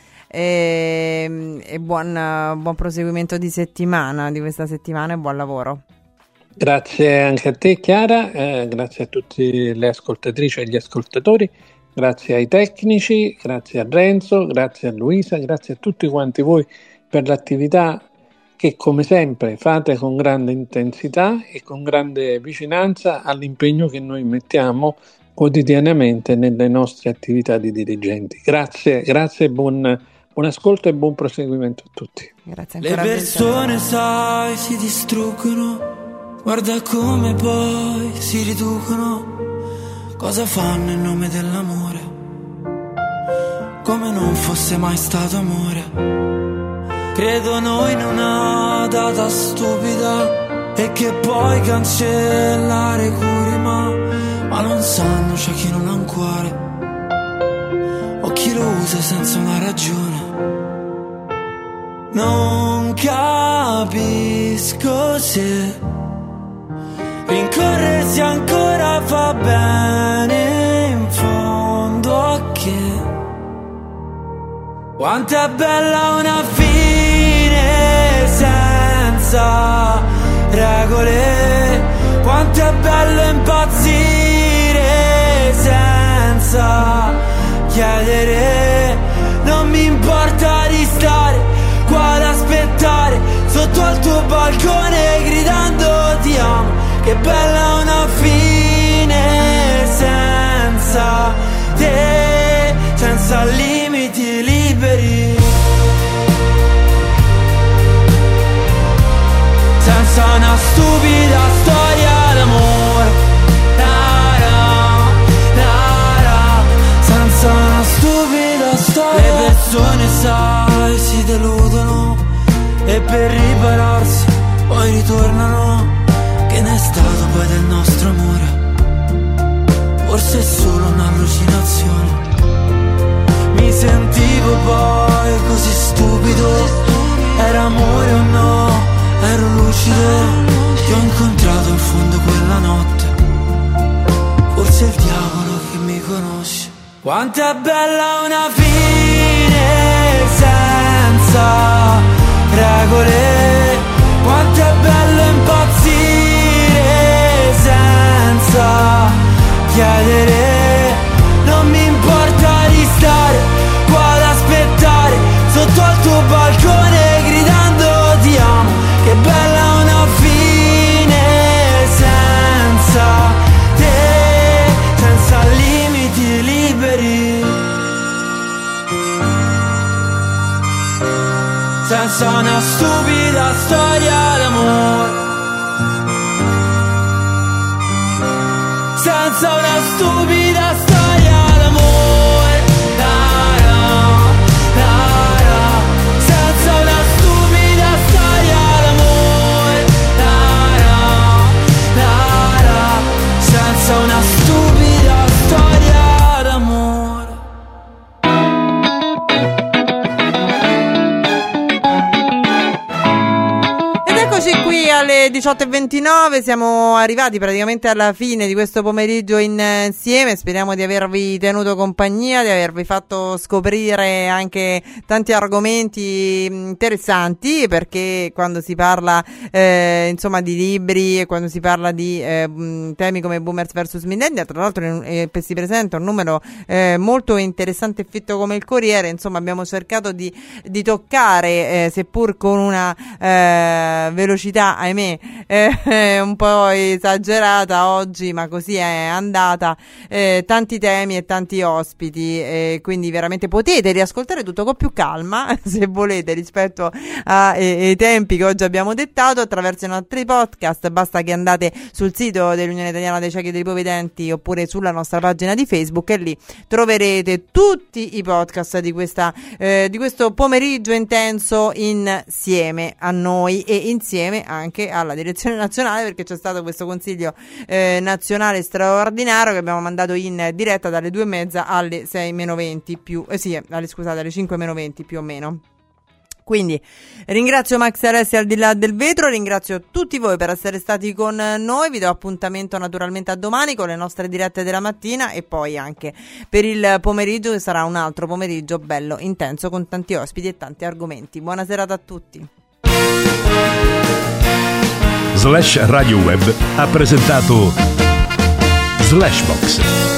e, e buon, buon proseguimento di settimana, di questa settimana, e buon lavoro. Grazie anche a te Chiara, eh, grazie a tutte le ascoltatrici e gli ascoltatori, grazie ai tecnici, grazie a Renzo, grazie a Luisa, grazie a tutti quanti voi per l'attività che come sempre fate con grande intensità e con grande vicinanza all'impegno che noi mettiamo quotidianamente nelle nostre attività di dirigenti. Grazie, grazie, buon, buon ascolto e buon proseguimento a tutti. Grazie Le ancora. persone, sai, si distruggono, guarda come poi si riducono, cosa fanno in nome dell'amore, come non fosse mai stato amore. Credono in una data stupida e che puoi cancellare curi, ma, ma non sanno, c'è chi non ha un cuore o chi lo usa senza una ragione. Non capisco se rincorrersi ancora fa bene in fondo a che. Quanto è bella una fine senza regole, quanto è bello impazzire senza chiedere. Non mi importa di stare qua ad aspettare sotto al tuo balcone gridando ti amo. Che bella una fine senza te, senza limiti liberi. e per ripararsi poi ritornano. Che ne è stato poi del nostro amore? Forse è solo un'allucinazione. Mi sentivo poi così stupido. Era amore o no? Ero lucido. Ti ho incontrato in fondo quella notte. Forse è il diavolo che mi conosce. Quanto è bella una fine senza regole. Quanto è bello impazzire senza chiedere. Non mi importa di stare qua ad aspettare sotto il tuo balcone gridando ti amo. Che bella una fine senza te, senza limiti liberi, senza una stupida storia d'amore, senza una stupida storia d'amore, la, la, la, la. Senza una stupida storia d'amore, la, la, la, la. Senza una stupida storia d'amore. Eccoci qui alle diciotto e ventinove, siamo arrivati praticamente alla fine di questo pomeriggio insieme. Speriamo di avervi tenuto compagnia, di avervi fatto scoprire anche tanti argomenti interessanti, perché quando si parla eh, insomma di libri e quando si parla di eh, temi come Boomers versus Millennials, tra l'altro eh, si presenta un numero eh, molto interessante e fitto come il Corriere. Insomma, abbiamo cercato di, di toccare, eh, seppur con una eh, velocità, ahimè, eh, un po' esagerata oggi, ma così è andata, eh, tanti temi e tanti ospiti, eh, quindi veramente potete riascoltare tutto con più calma se volete rispetto ai eh, tempi che oggi abbiamo dettato attraverso i nostri podcast. Basta che andate sul sito dell'Unione Italiana dei Ciechi e dei Ipovedenti oppure sulla nostra pagina di Facebook e lì troverete tutti i podcast di questa eh, di questo pomeriggio intenso insieme a noi e insieme anche alla direzione nazionale, perché c'è stato questo consiglio eh, nazionale straordinario che abbiamo mandato in diretta dalle due e mezza alle sei meno venti più eh sì, alle, scusate, alle cinque meno venti più o meno. Quindi ringrazio Max Alessi al di là del vetro, ringrazio tutti voi per essere stati con noi, vi do appuntamento naturalmente a domani con le nostre dirette della mattina e poi anche per il pomeriggio, che sarà un altro pomeriggio bello intenso con tanti ospiti e tanti argomenti. Buona serata a tutti. Slash Radio Web ha presentato Slashbox,